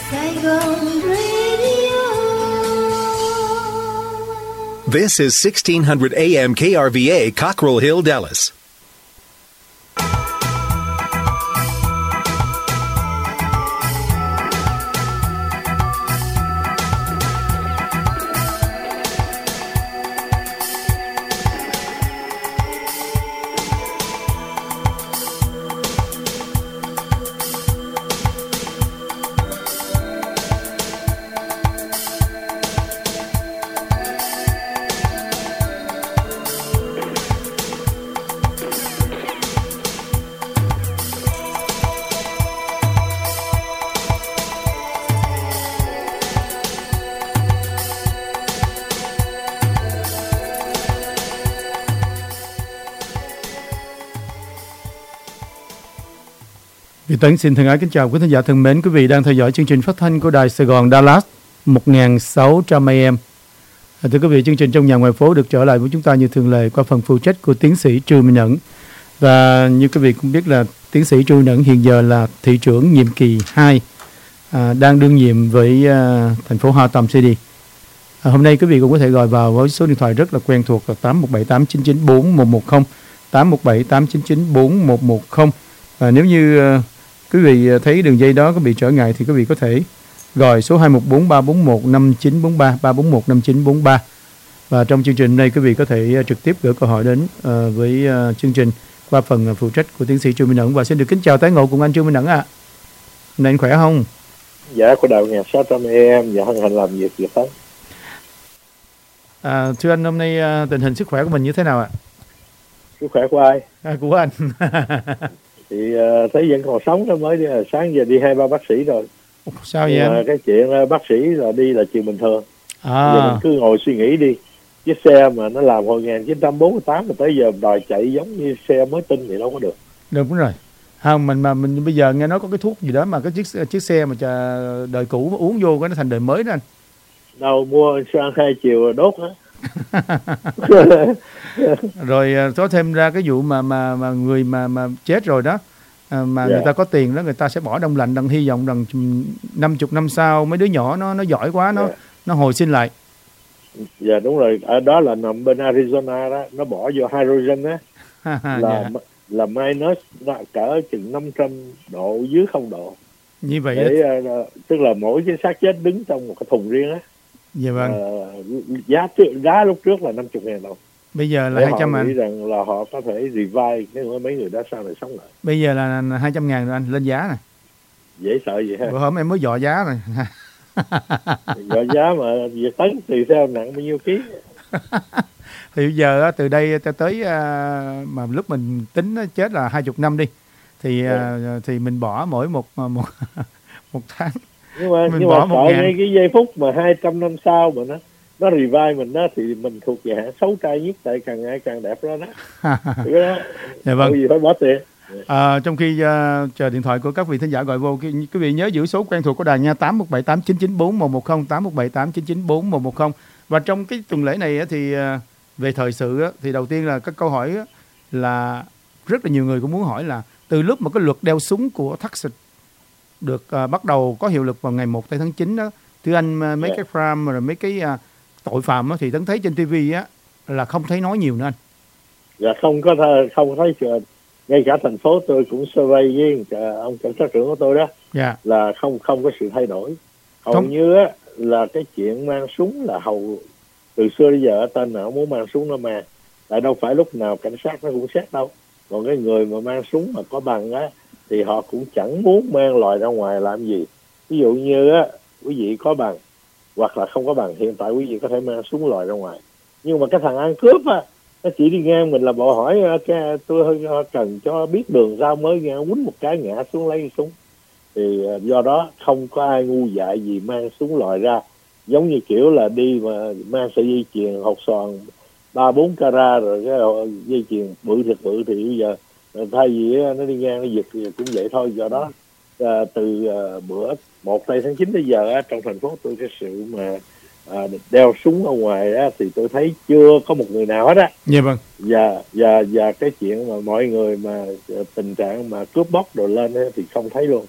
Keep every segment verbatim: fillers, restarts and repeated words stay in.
Saigon Radio. This is sixteen hundred A M K R V A, Cockrell Hill, Dallas. Việt Tấn xin thân ái kính chào quý thính giả thân mến, quý vị đang theo dõi chương trình phát thanh của Đài Sài Gòn Dallas một nghìn sáu trăm A M. Thưa quý vị, chương trình Trong Nhà Ngoài Phố được trở lại với chúng ta như thường lệ qua phần phụ trách của tiến sĩ Trương Minh Ẩn. Và như quý vị cũng biết là tiến sĩ Trương Minh Ẩn hiện giờ là thị trưởng nhiệm kỳ hai, à, đang đương nhiệm với à, thành phố Hoa Tầm City. À, hôm nay quý vị cũng có thể gọi vào với số điện thoại rất là quen thuộc là tám một bảy tám chín chín bốn một một không, tám một bảy tám chín chín bốn một một không. Và nếu như à, quý vị thấy đường dây đó có bị trở ngại thì quý vị có thể gọi số hai một bốn ba bốn một năm chín bốn ba, ba bốn một năm chín bốn ba. Và trong chương trình này quý vị có thể trực tiếp gửi câu hỏi đến uh, với uh, chương trình qua phần phụ trách của tiến sĩ Trương Minh Ẩn. Và xin được kính chào tái ngộ cùng anh Trương Minh Ẩn ạ. À. Hôm nay anh khỏe không? Dạ, của đầu sáu trăm em, dạ hân hạnh làm việc Việt Tấn. À, thưa anh, hôm nay uh, tình hình sức khỏe của mình như thế nào ạ? Sức khỏe của ai? À, của anh. Thì uh, thấy vẫn còn sống đó, mới đi, uh, sáng giờ đi hai ba bác sĩ rồi. Sao vậy anh? Cái chuyện uh, bác sĩ là đi là chuyện bình thường. À. Giờ mình cứ ngồi suy nghĩ đi. Chiếc xe mà nó làm hồi một nghìn chín trăm bốn mươi tám mà tới giờ đòi chạy giống như xe mới tinh thì đâu có được. Đúng rồi. Không, mình mà mình bây giờ nghe nói có cái thuốc gì đó mà cái chiếc chiếc xe mà đời cũ mà uống vô cái nó thành đời mới đó anh. Đâu mua sang hai chiều đốt á. Rồi có thêm ra cái vụ mà mà mà người mà mà chết rồi đó, mà yeah. người ta có tiền đó, người ta sẽ bỏ đông lạnh, đặng hy vọng rằng năm chục năm sau mấy đứa nhỏ nó nó giỏi quá, nó yeah. nó hồi sinh lại. Dạ đúng rồi, ở đó là nằm bên Arizona đó, nó bỏ vô hydrogen á, là yeah. là minus cỡ chừng năm trăm độ, dưới không độ. Như vậy để, uh, tức là mỗi cái xác chết đứng trong một cái thùng riêng á. Dạ vâng. Uh, giá trước, giá lúc trước là năm mươi ngàn đồng. Bây giờ là hai trăm ngàn. anh. Nghĩ rằng là họ có thể revive nếu mấy người đó sau này sống lại. Bây giờ là hai trăm ngàn rồi anh, lên giá này. Dễ sợ gì ha. Bữa hôm em mới dò giá rồi. Dò giá mà Việt Tấn tùy theo nặng bao nhiêu ký. Thì bây giờ từ đây tới mà lúc mình tính chết là hai mươi năm đi. Thì yeah. thì mình bỏ mỗi một một, một tháng. Nhưng mà, mình nhưng bỏ mà sợ ngay cái giây phút mà hai trăm năm sau mà nó nó revive mình đó thì mình thuộc về hạng xấu trai nhất, tại càng ngày càng đẹp đó đó. đó. Dạ vâng. Gì phải bỏ tiền. À, trong khi uh, chờ điện thoại của các vị thính giả gọi vô, quý vị nhớ giữ số quen thuộc của đài nha, tám một bảy tám chín chín bốn một một không, tám một bảy tám chín chín bốn một một không. Và trong cái tuần lễ này thì uh, về thời sự thì đầu tiên là các câu hỏi là rất là nhiều người cũng muốn hỏi là từ lúc mà cái luật đeo súng của Texas được uh, bắt đầu có hiệu lực vào ngày một tháng chín đó, thưa anh, mấy yeah. cái crime rồi mấy cái uh, tội phạm đó, thì Tấn thấy trên ti vi á là không thấy nói nhiều nữa anh. Dạ không có th- không thấy chuyện. Ngay cả thành phố tôi cũng survey với ông cảnh sát trưởng của tôi đó, yeah. là không không có sự thay đổi. Hầu không. như á là cái chuyện mang súng là hầu từ xưa đến giờ tên nào muốn mang súng nó mang, tại đâu phải lúc nào cảnh sát nó cũng xét đâu. Còn cái người mà mang súng mà có bằng á thì họ cũng chẳng muốn mang loại ra ngoài làm gì. Ví dụ như á quý vị có bằng hoặc là không có bằng, hiện tại quý vị có thể mang súng loại ra ngoài. Nhưng mà cái thằng ăn cướp á, nó chỉ đi ngang mình là bộ hỏi cái, tôi cần cho biết đường sao mới ngang, quýnh một cái ngã xuống lấy súng. Thì do đó không có ai ngu dại gì mang súng loại ra, giống như kiểu là đi mà mang sợi dây chuyền hột xoàn ba bốn carat rồi cái dây chuyền bự thiệt bự, thì bây giờ thay vì nó đi ngang nó giật thì cũng vậy thôi. Do đó à, từ à, bữa một tháng chín tới giờ á, trong thành phố tôi cái sự mà à, đeo súng ở ngoài á, thì tôi thấy chưa có một người nào hết á. Dạ vâng. Và và và cái chuyện mà mọi người mà tình trạng mà cướp bóc đồ lên á, thì không thấy luôn.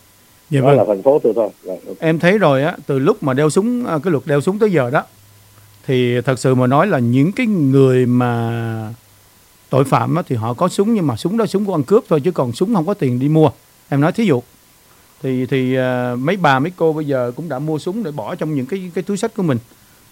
Dạ đó vâng. là thành phố tôi thôi. Rồi, okay. Em thấy rồi á, từ lúc mà đeo súng, cái luật đeo súng tới giờ đó, thì thật sự mà nói là những cái người mà tội phạm á, thì họ có súng, nhưng mà súng đó súng của ăn cướp thôi, chứ còn súng không có tiền đi mua. Em nói thí dụ thì thì uh, mấy bà mấy cô bây giờ cũng đã mua súng để bỏ trong những cái cái túi xách của mình,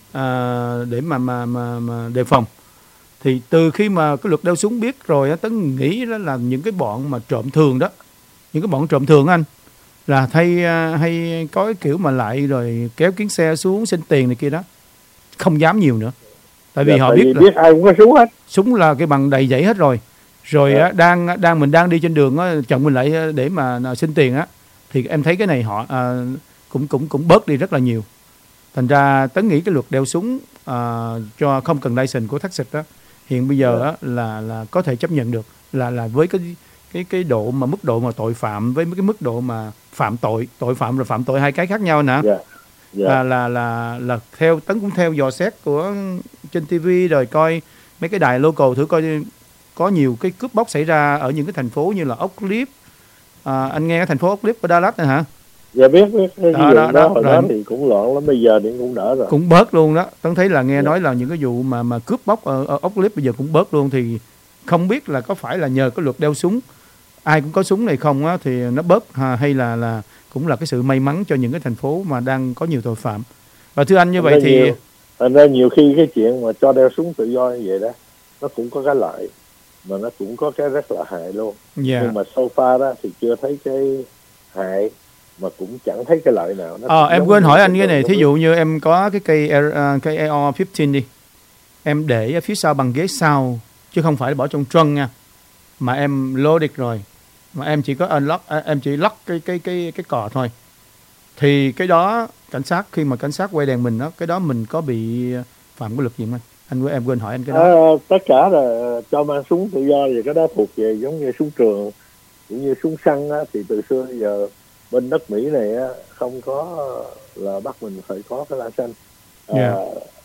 uh, để mà mà mà, mà đề phòng. Thì từ khi mà cái luật đeo súng biết rồi á, Tấn nghĩ đó là những cái bọn mà trộm thường đó, những cái bọn trộm thường anh là hay hay có cái kiểu mà lại rồi kéo kiến xe xuống xin tiền này kia đó, không dám nhiều nữa. Tại vì dạ, họ tại biết vì là biết ai cũng có súng hết. Súng là cái bằng đầy dãy hết rồi. Rồi dạ. á, đang đang mình đang đi trên đường á, chồng mình lại để mà xin tiền á, thì em thấy cái này họ à, cũng cũng cũng bớt đi rất là nhiều. Thành ra Tấn nghĩ cái luật đeo súng à, cho không cần license của taxi đó hiện bây giờ á, là là có thể chấp nhận được, là là với cái cái cái độ mà mức độ mà tội phạm với cái mức độ mà phạm tội tội phạm và phạm tội hai cái khác nhau nè. Dạ. Dạ. Là là là là theo Tấn cũng theo dò xét của trên ti vi rồi coi mấy cái đài local thử coi có nhiều cái cướp bóc xảy ra ở những cái thành phố như là Oak Cliff. À, anh nghe cái thành phố Oak Cliff ở Dallas này hả? Dạ biết biết cái đó, đó, đó, đó, đó, hồi rồi. đó thì cũng loạn lắm, bây giờ thì cũng đỡ rồi. Cũng bớt luôn đó. Tấn thấy là nghe dạ. nói là những cái vụ mà mà cướp bóc ở, ở Oak Cliff bây giờ cũng bớt luôn. Thì không biết là có phải là nhờ cái luật đeo súng, ai cũng có súng này không á, thì nó bớt ha, hay là là cũng là cái sự may mắn cho những cái thành phố mà đang có nhiều tội phạm. Và thưa anh, như vậy thì nhiều, thành ra nhiều khi cái chuyện mà cho đeo súng tự do như vậy đó, nó cũng có cái lợi mà nó cũng có cái rất là hại luôn. yeah. Nhưng mà so far đó thì chưa thấy cái hại, mà cũng chẳng thấy cái lợi nào. Nó Ờ, em quên hỏi anh cái này, thí biết. dụ như em có cái cây uh, cây A R mười đi, em để ở phía sau bằng ghế sau chứ không phải bỏ trong trunk nha, mà em loaded rồi, mà em chỉ có unlock, em chỉ lock cái cái cái cái cò thôi, thì cái đó cảnh sát khi mà cảnh sát quay đèn mình đó, cái đó mình có bị phạm cái luật gì không anh? Anh em quên hỏi anh cái đó. À, tất cả là cho mang súng tự do thì cái đó thuộc về giống như súng trường cũng như súng săn á, thì từ xưa giờ bên đất Mỹ này á, không có là bắt mình phải có cái license. À, yeah.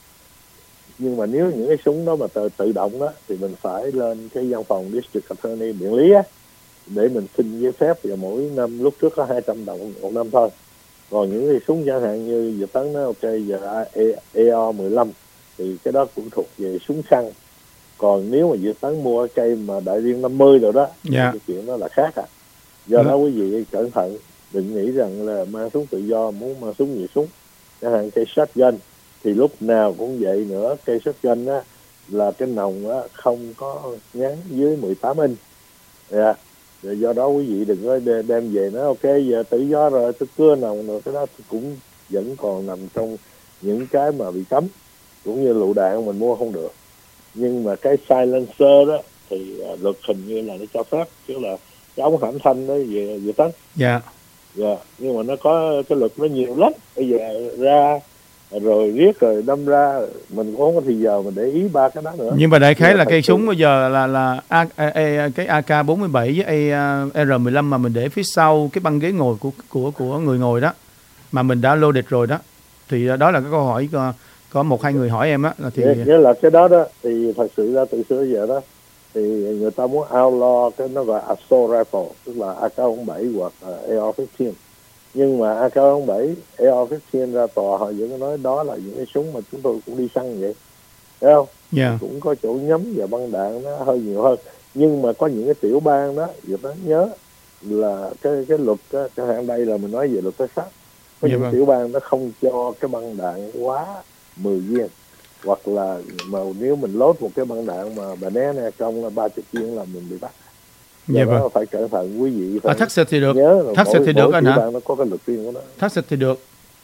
Nhưng mà nếu những cái súng đó mà tự, tự động đó thì mình phải lên cái văn phòng District Attorney miễn lý á, để mình xin giấy phép, và mỗi năm lúc trước có hai trăm đồng một năm thôi. Còn những cái súng chẳng hạn như giờ Tấn nói ok giờ A R mười lăm thì cái đó cũng thuộc về súng săn. Còn nếu mà Việt Tấn mua cái cây mà đại liên năm mươi rồi đó, yeah. cái chuyện đó là khác à. Do yeah. đó quý vị cẩn thận, đừng nghĩ rằng là mang súng tự do muốn mang súng gì súng. Chẳng hạn cây shotgun thì lúc nào cũng vậy nữa, cây shotgun á là cái nòng á không có ngắn dưới mười tám inch. Yeah. Rồi do đó quý vị đừng có đem về nói ok giờ tự do rồi tôi cưa nòng rồi, cái đó cũng vẫn còn nằm trong những cái mà bị cấm, cũng như lựu đạn mình mua không được. Nhưng mà cái silencer đó thì uh, luật hình như là nó cho phép, chứ là cái ống hãm thanh đó về về Tấn. Dạ. Dạ. Nhưng mà nó có cái luật nó nhiều lắm, bây giờ ra rồi riết rồi đâm ra mình cũng không có thì giờ mình để ý ba cái đó nữa. Nhưng mà đại khái là cây súng bây giờ là là A, A, A, cái A K bốn mươi bảy với A R mười lăm mà mình để phía sau cái băng ghế ngồi của của của người ngồi đó, mà mình đã loaded rồi đó, thì đó là cái câu hỏi có, có một hai người hỏi em á, là thì nghĩa là cái đó đó thì thật sự ra từ xưa giờ đó thì người ta muốn outlaw cái nó gọi assault rifle, tức là A K bốn mươi bảy hoặc A R mười lăm. Nhưng mà A K bốn mươi bảy, A R mười lăm ra tòa họ vẫn nói đó là những cái súng mà chúng tôi cũng đi săn vậy, thấy không? yeah. Cũng có chỗ nhắm và băng đạn nó hơi nhiều hơn. Nhưng mà có những cái tiểu bang đó, giờ đó nhớ là cái cái luật đó, chẳng hạn đây là mình nói về luật Texas, có yeah, những vâng. tiểu bang nó không cho cái băng đạn quá mười viên, hoặc là mà nếu mình lốt một cái băng đạn mà bà né này trong là ba chục viên là mình bị bắt. Dạ đó vâng. Phải cẩn thận quý vị. Ở Texas thì được. Nhớ Texas mỗi, thì được anh hả? nó có cái luật riêng của nó. Texas thì được.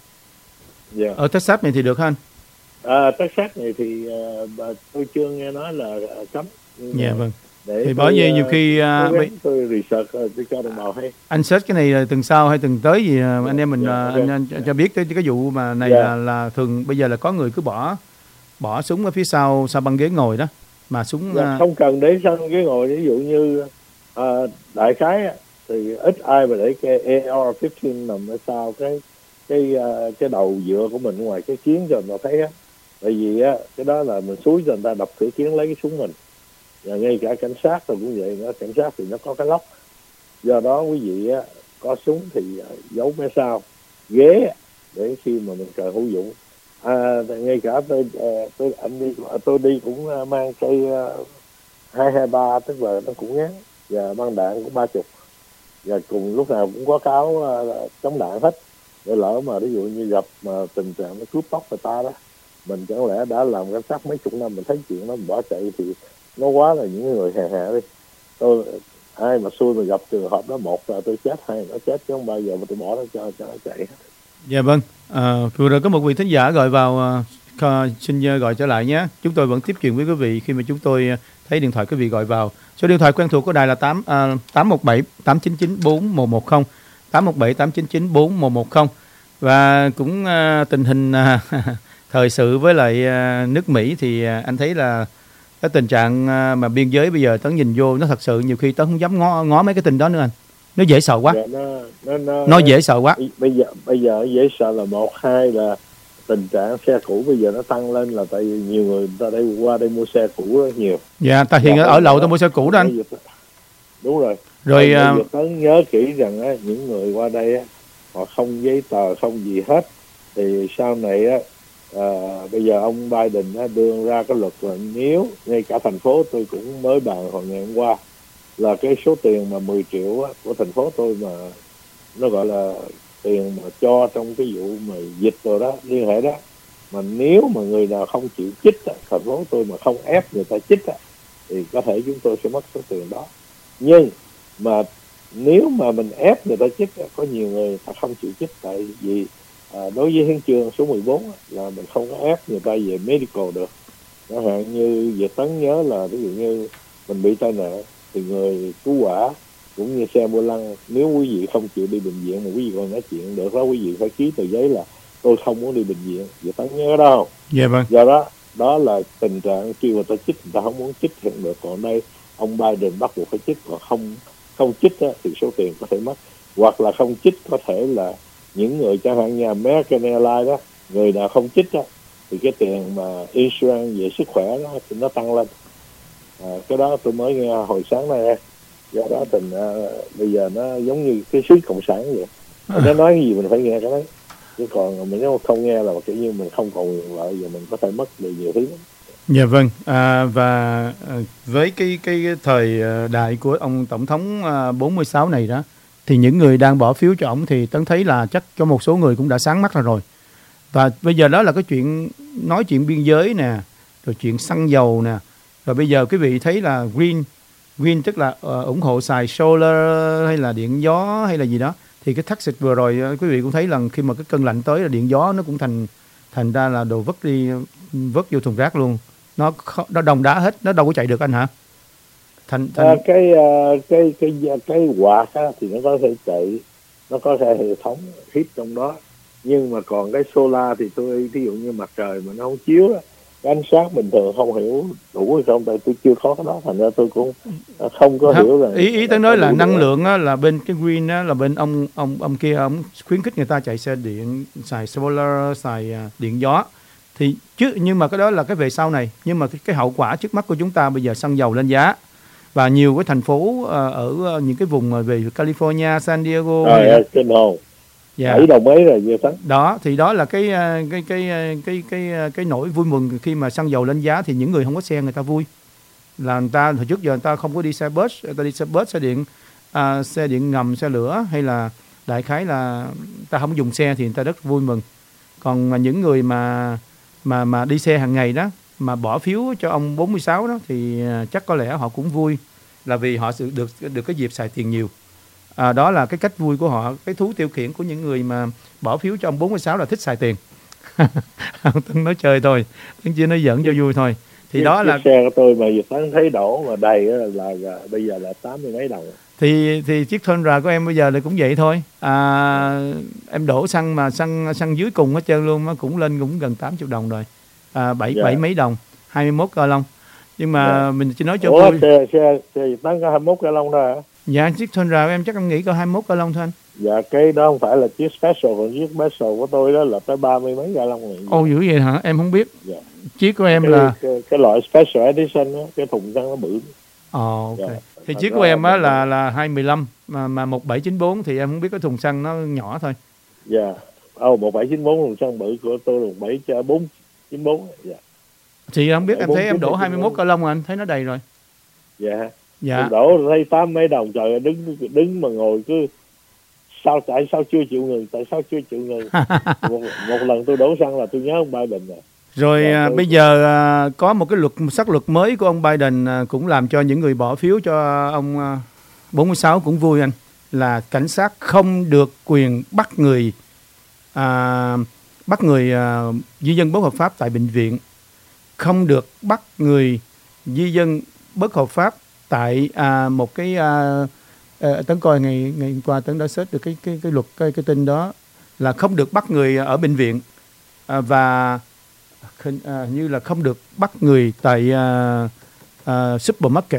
Yeah. Ở Texas này thì được hả anh? À, Texas này thì uh, tôi chưa nghe nói là uh, cấm. Dạ yeah, vâng. Để thì bởi vì nhiều khi uh, tôi, tôi research uh, tôi cho đồng bào hay. Anh search cái này là tuần sau hay tuần tới gì uh, anh em mình yeah, uh, okay. anh, anh cho, cho biết cái cái vụ mà này yeah. là là thường bây giờ là có người cứ bỏ bỏ súng ở phía sau sau băng ghế ngồi đó, mà súng yeah, uh, không cần để sau ghế ngồi. Ví dụ như uh, đại khái thì ít ai mà để cái A R mười lăm nằm ở sau cái cái uh, cái đầu dựa của mình ngoài cái kiến cho người ta thấy á. Tại vì á cái đó là mình xúi cho người ta đập cửa kiến lấy cái súng mình. Và ngay cả cảnh sát rồi cũng vậy nữa, cảnh sát thì nó có cái lóc. Do đó quý vị á có súng thì giấu phía sau ghế để khi mà mình cần hữu dụng. À, ngay cả tôi tôi anh đi tôi đi cũng mang cây hai hai ba, tức là nó cũng ngắn, và băng đạn cũng ba chục, và cùng lúc nào cũng có cáo uh, chống đạn hết, để lỡ mà ví dụ như gặp mà tình trạng nó cướp bóc người ta đó, mình chẳng lẽ đã làm cảnh sát mấy chục năm mình thấy chuyện nó mình bỏ chạy thì nó quá là những người hèn hạ đi. Tôi ai mà xui mà gặp trường hợp đó, một là tôi chết, hai là nó chết, chứ không bao giờ mà tôi bỏ nó cho cho nó chạy hết. Dạ vâng, à, vừa rồi có một vị thính giả gọi vào, uh, xin gọi trở lại nhé. Chúng tôi vẫn tiếp chuyện với quý vị khi mà chúng tôi thấy điện thoại quý vị gọi vào. Số điện thoại quen thuộc của đài là tám uh, tám một bảy tám chín chín bốn một một không, tám một bảy tám chín chín bốn một một không. Và cũng uh, tình hình uh, thời sự với lại uh, nước Mỹ thì uh, anh thấy là cái tình trạng uh, mà biên giới bây giờ Tấn nhìn vô nó thật sự nhiều khi Tấn không dám ngó, ngó mấy cái tin đó nữa anh. Nó dễ sợ quá. Dạ, nó, nó, nó, nó dễ sợ quá. Bây giờ bây giờ dễ sợ là một, hai là tình trạng xe cũ bây giờ nó tăng lên là tại vì nhiều người ta đây qua đây mua xe cũ rất nhiều. Dạ, ta hiện ở lậu ta mua xe cũ đó anh. Đúng rồi. Rồi uh... Tấn nhớ kỹ rằng á, những người qua đây á, họ không giấy tờ không gì hết, thì sau này á, à, bây giờ ông Biden á, đưa ra cái luật là nếu ngay cả thành phố tôi cũng mới bàn hồi ngày hôm qua là cái số tiền mà mười triệu á, của thành phố tôi mà nó gọi là tiền mà cho trong cái vụ mà dịch rồi đó, liên hệ đó, mà nếu mà người nào không chịu chích á, thành phố tôi mà không ép người ta chích á, thì có thể chúng tôi sẽ mất số tiền đó. Nhưng mà nếu mà mình ép người ta chích á, có nhiều người ta không chịu chích, tại vì à, đối với hiến chương số mười bốn á, là mình không có ép người ta về medical được. Chẳng hạn như Việt Tấn nhớ là ví dụ như mình bị tai nạn thì người cứu hỏa cũng như xe ambulance, nếu quý vị không chịu đi bệnh viện mà quý vị còn nói chuyện được đó, quý vị phải ký tờ giấy là tôi không muốn đi bệnh viện. Việt Tấn nhớ đó không? Dạ vâng. Do đó đó là tình trạng khi người ta chích, người ta không muốn chích hiện được. Còn đây ông Biden bắt buộc phải chích, còn không không chích á, thì số tiền có thể mất, hoặc là không chích có thể là những người chẳng hạn như American Airlines đó, người nào không chích á, thì cái tiền mà insurance về sức khỏe đó thì nó tăng lên. À, cái đó tôi mới nghe hồi sáng nay. Do đó tình à, bây giờ nó giống như cái xứ cộng sản vậy. À. Nó nói gì mình phải nghe cái đấy, chứ còn mình nếu không nghe là kiểu như mình không còn quyền lợi, giờ mình có thể mất được nhiều thứ. Dạ vâng, à, và à, với cái cái thời đại của ông tổng thống à, bốn mươi sáu này đó, thì những người đang bỏ phiếu cho ông thì Tấn thấy là chắc có một số người cũng đã sáng mắt ra rồi. Và bây giờ đó là cái chuyện nói chuyện biên giới nè, rồi chuyện xăng dầu nè, rồi bây giờ quý vị thấy là green green tức là uh, ủng hộ xài solar hay là điện gió hay là gì đó, thì cái tax vừa rồi quý vị cũng thấy là khi mà cái cơn lạnh tới là điện gió nó cũng thành thành ra là đồ vứt đi vứt vô thùng rác luôn, nó nó đông đá hết, nó đâu có chạy được anh hả? Thành, thành... À, cái, uh, cái cái cái cái quạt á, thì nó có thể chạy, nó có thể hệ thống hít trong đó, nhưng mà còn cái solar thì tôi ví dụ như mặt trời mà nó không chiếu á, cái ánh sáng bình thường không hiểu đủ hay không, tại tôi chưa có cái đó, thành ra tôi cũng không có không, hiểu là ý ý tôi nói là năng lượng á, là bên cái green á, là bên ông ông ông kia ông khuyến khích người ta chạy xe điện, xài solar, xài uh, điện gió, thì chứ nhưng mà cái đó là cái về sau này, nhưng mà cái, cái hậu quả trước mắt của chúng ta bây giờ xăng dầu lên giá, và nhiều cái thành phố uh, ở những cái vùng về California, San Diego, à, cái nồ dạ. bảy đồng mấy rồi vậy đó. Đó thì đó là cái cái cái cái cái cái nỗi vui mừng khi mà xăng dầu lên giá, thì những người không có xe người ta vui, là người ta hồi trước giờ người ta không có đi xe bus, người ta đi xe bus, xe điện, à, xe điện ngầm, xe lửa, hay là đại khái là ta không dùng xe thì người ta rất vui mừng. Còn những người mà mà mà đi xe hàng ngày đó mà bỏ phiếu cho ông bốn mươi sáu đó thì chắc có lẽ họ cũng vui, là vì họ sự được được cái dịp xài tiền nhiều. À, đó là cái cách vui của họ, cái thú tiêu khiển của những người mà bỏ phiếu cho ông bốn mươi sáu là thích xài tiền. Tấn nói chơi thôi, Tấn chỉ nói giỡn cho vui thôi. Thì cái, đó cái là xe của tôi mà Tấn thấy đổ mà đầy là, là, là bây giờ là tám mươi mấy đồng. Thì thì chiếc Tundra của em bây giờ là cũng vậy thôi. À, em đổ xăng mà xăng xăng dưới cùng hết trơn luôn, nó cũng lên cũng gần tám mươi đồng rồi. À, bảy dạ. bảy mấy đồng, hai mươi mốt ga lông. Nhưng mà dạ. mình chỉ nói cho Ủa, vui. xe xe xe Tấn có hai mươi mốt ga lông thôi hả? Dạ, chiếc Tundra của em chắc em nghĩ có hai mươi mốt ga lông thôi anh. Dạ, cái đó không phải là chiếc special, còn chiếc special của tôi đó là tới ba mươi mấy ga lông rồi. Ồ dữ vậy hả? Em không biết. Dạ. Chiếc của em cái, là cái, cái loại special edition đó, cái thùng xăng nó bự. Ồ, oh, ok. Dạ. Thì chiếc của em á là là hai mười lăm mà mà một bảy chín bốn thì em không biết cái thùng xăng nó nhỏ thôi. Dạ. Yeah. Ồ, một bảy chín bốn thùng xăng bự của tôi là một bảy bốn chín bốn. Dạ. Thì không biết em thấy em đổ hai mươi mốt ca lông anh thấy nó đầy rồi. Dạ. Dạ. Em đổ thấy tám mấy đồng, trời ơi, đứng đứng mà ngồi cứ sao tại sao chưa chịu ngừng, tại sao chưa chịu ngừng. một, một lần tôi đổ xăng là tôi nhớ ông Biden rồi. Rồi à, bây giờ à, có một cái luật sắc luật mới của ông Biden à, cũng làm cho những người bỏ phiếu cho ông à, bốn mươi sáu cũng vui anh, là cảnh sát không được quyền bắt người à, bắt người à, di dân bất hợp pháp tại bệnh viện, không được bắt người di dân bất hợp pháp tại à, một cái à, à, Tấn coi ngày ngày hôm qua Tấn đã search được cái cái cái luật cái cái tin đó là không được bắt người ở bệnh viện à, và À, như là không được bắt người tại uh, uh, supermarket,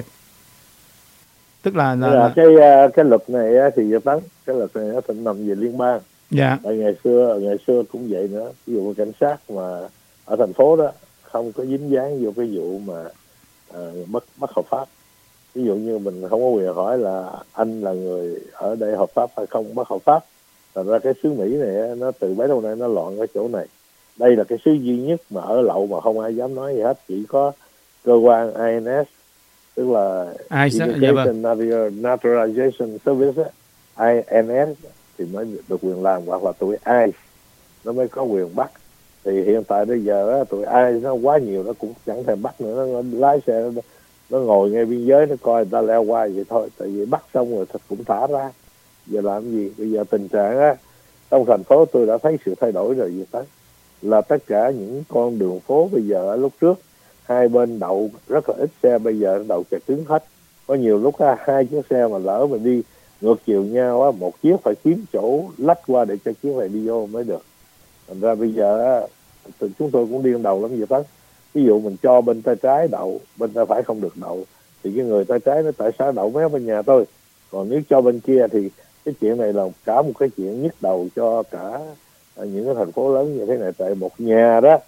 tức là là, là cái cái luật này thì Tấn, cái luật này nó thịnh nằm về liên bang. Dạ. Tại ngày xưa ngày xưa cũng vậy nữa, ví dụ cảnh sát mà ở thành phố đó không có dính dáng vô cái vụ mà uh, bất bất hợp pháp, ví dụ như mình không có quyền hỏi là anh là người ở đây hợp pháp hay không bất hợp pháp. Thành ra cái xứ Mỹ này nó từ bấy lâu nay nó loạn ở chỗ này. Đây là cái xứ duy nhất mà ở lậu mà không ai dám nói gì hết, chỉ có cơ quan I N S, tức là Immigration Naturalization Service, I N S thì mới được quyền làm, hoặc là tụi I C E nó mới có quyền bắt. Thì hiện tại bây giờ tụi I C E nó quá nhiều, nó cũng chẳng thèm bắt nữa, nó lái xe nó, nó ngồi ngay biên giới nó coi người ta leo qua vậy thôi, tại vì bắt xong rồi cũng thả ra. Giờ làm gì? Bây giờ tình trạng á trong thành phố tôi đã thấy sự thay đổi rồi. Vậy tới là tất cả những con đường phố bây giờ ở lúc trước hai bên đậu rất là ít xe, bây giờ đậu chật cứng hết. Có nhiều lúc á, hai chiếc xe mà lỡ mà đi ngược chiều nhau á, một chiếc phải kiếm chỗ lách qua để cho chiếc này đi vô mới được. Thành ra bây giờ á, chúng tôi cũng điên đầu lắm vậy đó. Ví dụ mình cho bên tay trái đậu, bên tay phải không được đậu, thì cái người tay trái nó tại sao đậu mé bên nhà tôi, còn nếu cho bên kia thì cái chuyện này là cả một cái chuyện nhức đầu cho cả những cái thành phố lớn như thế này. Tại một nhà đó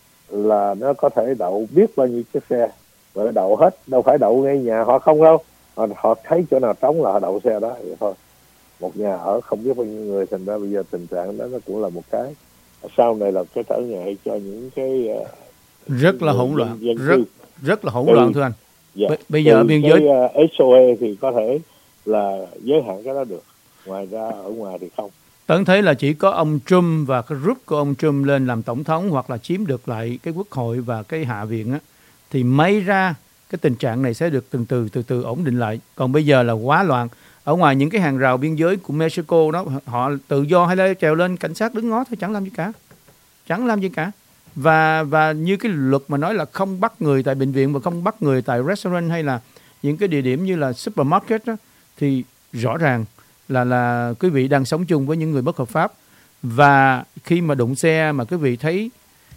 là nó có thể đậu biết bao nhiêu chiếc xe, và đậu hết, đâu phải đậu ngay nhà họ không đâu, họ, họ thấy chỗ nào trống là họ đậu xe đó vậy thôi. Một nhà ở không biết bao nhiêu người, thành ra bây giờ tình trạng đó nó cũng là một cái sau này là cái trở ngại cho những cái uh, rất là hỗn loạn, dân, dân rất cư. rất là hỗn Từ, loạn thưa anh. Dạ. B- bây giờ từ biên cái, giới uh, ét o a thì có thể là giới hạn cái đó được, ngoài ra ở ngoài thì không. Tấn thấy là chỉ có ông Trump và cái group của ông Trump lên làm tổng thống hoặc là chiếm được lại cái quốc hội và cái hạ viện á, thì may ra cái tình trạng này sẽ được từ từ từ từ ổn định lại. Còn bây giờ là quá loạn. Ở ngoài những cái hàng rào biên giới của Mexico đó, họ tự do hay là trèo lên, cảnh sát đứng ngó thôi, chẳng làm gì cả, chẳng làm gì cả. Và và như cái luật mà nói là không bắt người tại bệnh viện và không bắt người tại restaurant hay là những cái địa điểm như là supermarket đó, thì rõ ràng là là quý vị đang sống chung với những người bất hợp pháp. Và khi mà đụng xe mà quý vị thấy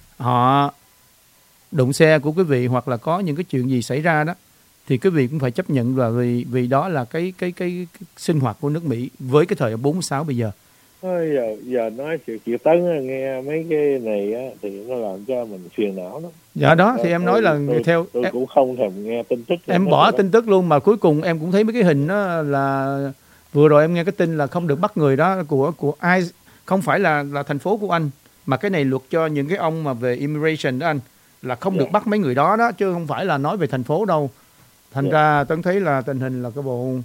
họ đụng xe của quý vị hoặc là có những cái chuyện gì xảy ra đó, thì quý vị cũng phải chấp nhận, là vì vì đó là cái cái cái, cái sinh hoạt của nước Mỹ với cái thời bốn mươi sáu bây giờ. Thôi giờ giờ nói chuyện chị Tấn nghe mấy cái này á, thì nó làm cho mình phiền não lắm. Dạ đó thì em nói là tôi, theo tôi em, cũng không thèm nghe tin tức. Em bỏ tin tức luôn, mà cuối cùng em cũng thấy mấy cái hình đó là vừa rồi em nghe cái tin là không được bắt người đó của của ai, không phải là là thành phố của anh, mà cái này luật cho những cái ông mà về immigration đó anh, là không Yeah. được bắt mấy người đó đó, chứ không phải là nói về thành phố đâu. Thành Yeah. ra Tấn thấy là tình hình là cái bộ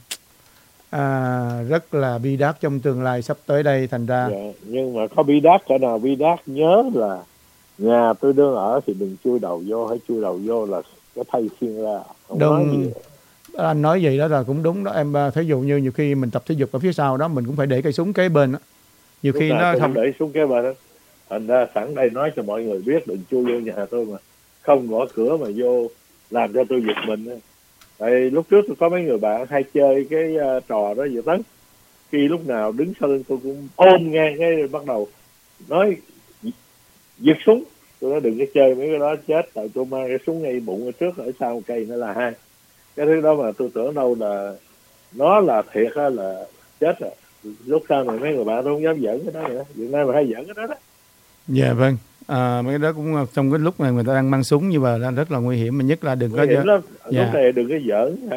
à, rất là bi đát trong tương lai sắp tới đây. Thành ra Yeah. Nhưng mà có bi đát cỡ nào bi đát, nhớ là nhà tôi đương ở thì đừng chui đầu vô, hay chui đầu vô là cái thay khiên ra. Không Đừng, nói gì. anh nói vậy đó là cũng đúng đó em. Thí dụ như nhiều khi mình tập thể dục ở phía sau đó, mình cũng phải để cây súng kế bên đó. Nhiều Lúc khi nào nó tôi không để xuống kế bên đó. Thành ra sẵn đây nói cho mọi người biết, đừng chui vô nhà tôi mà không gõ cửa mà vô làm cho tôi giật mình. Tại lúc trước tôi có mấy người bạn hay chơi cái uh, trò đó vậy Tấn. Khi lúc nào đứng sau lưng tôi cũng ôm ngang cái bắt đầu nói giật súng. Tôi nói đừng có chơi mấy cái đó chết, tại tôi mang cái súng ngay bụng ở trước, ở sau một cây nữa là hai. Cái thứ đó mà tôi tưởng đâu là nó là thiệt á là chết rồi. Lúc sau này mấy người bạn tôi không dám giỡn cái đó nữa. Việt Nam mà hay giỡn cái đó đó. Dạ yeah, vâng. À, mấy cái đó cũng trong cái lúc mà người ta đang mang súng như vậy là rất là nguy hiểm, mà nhất là đừng nguy có hiểm lắm. Dạ. Lúc này đừng có giỡn, hãy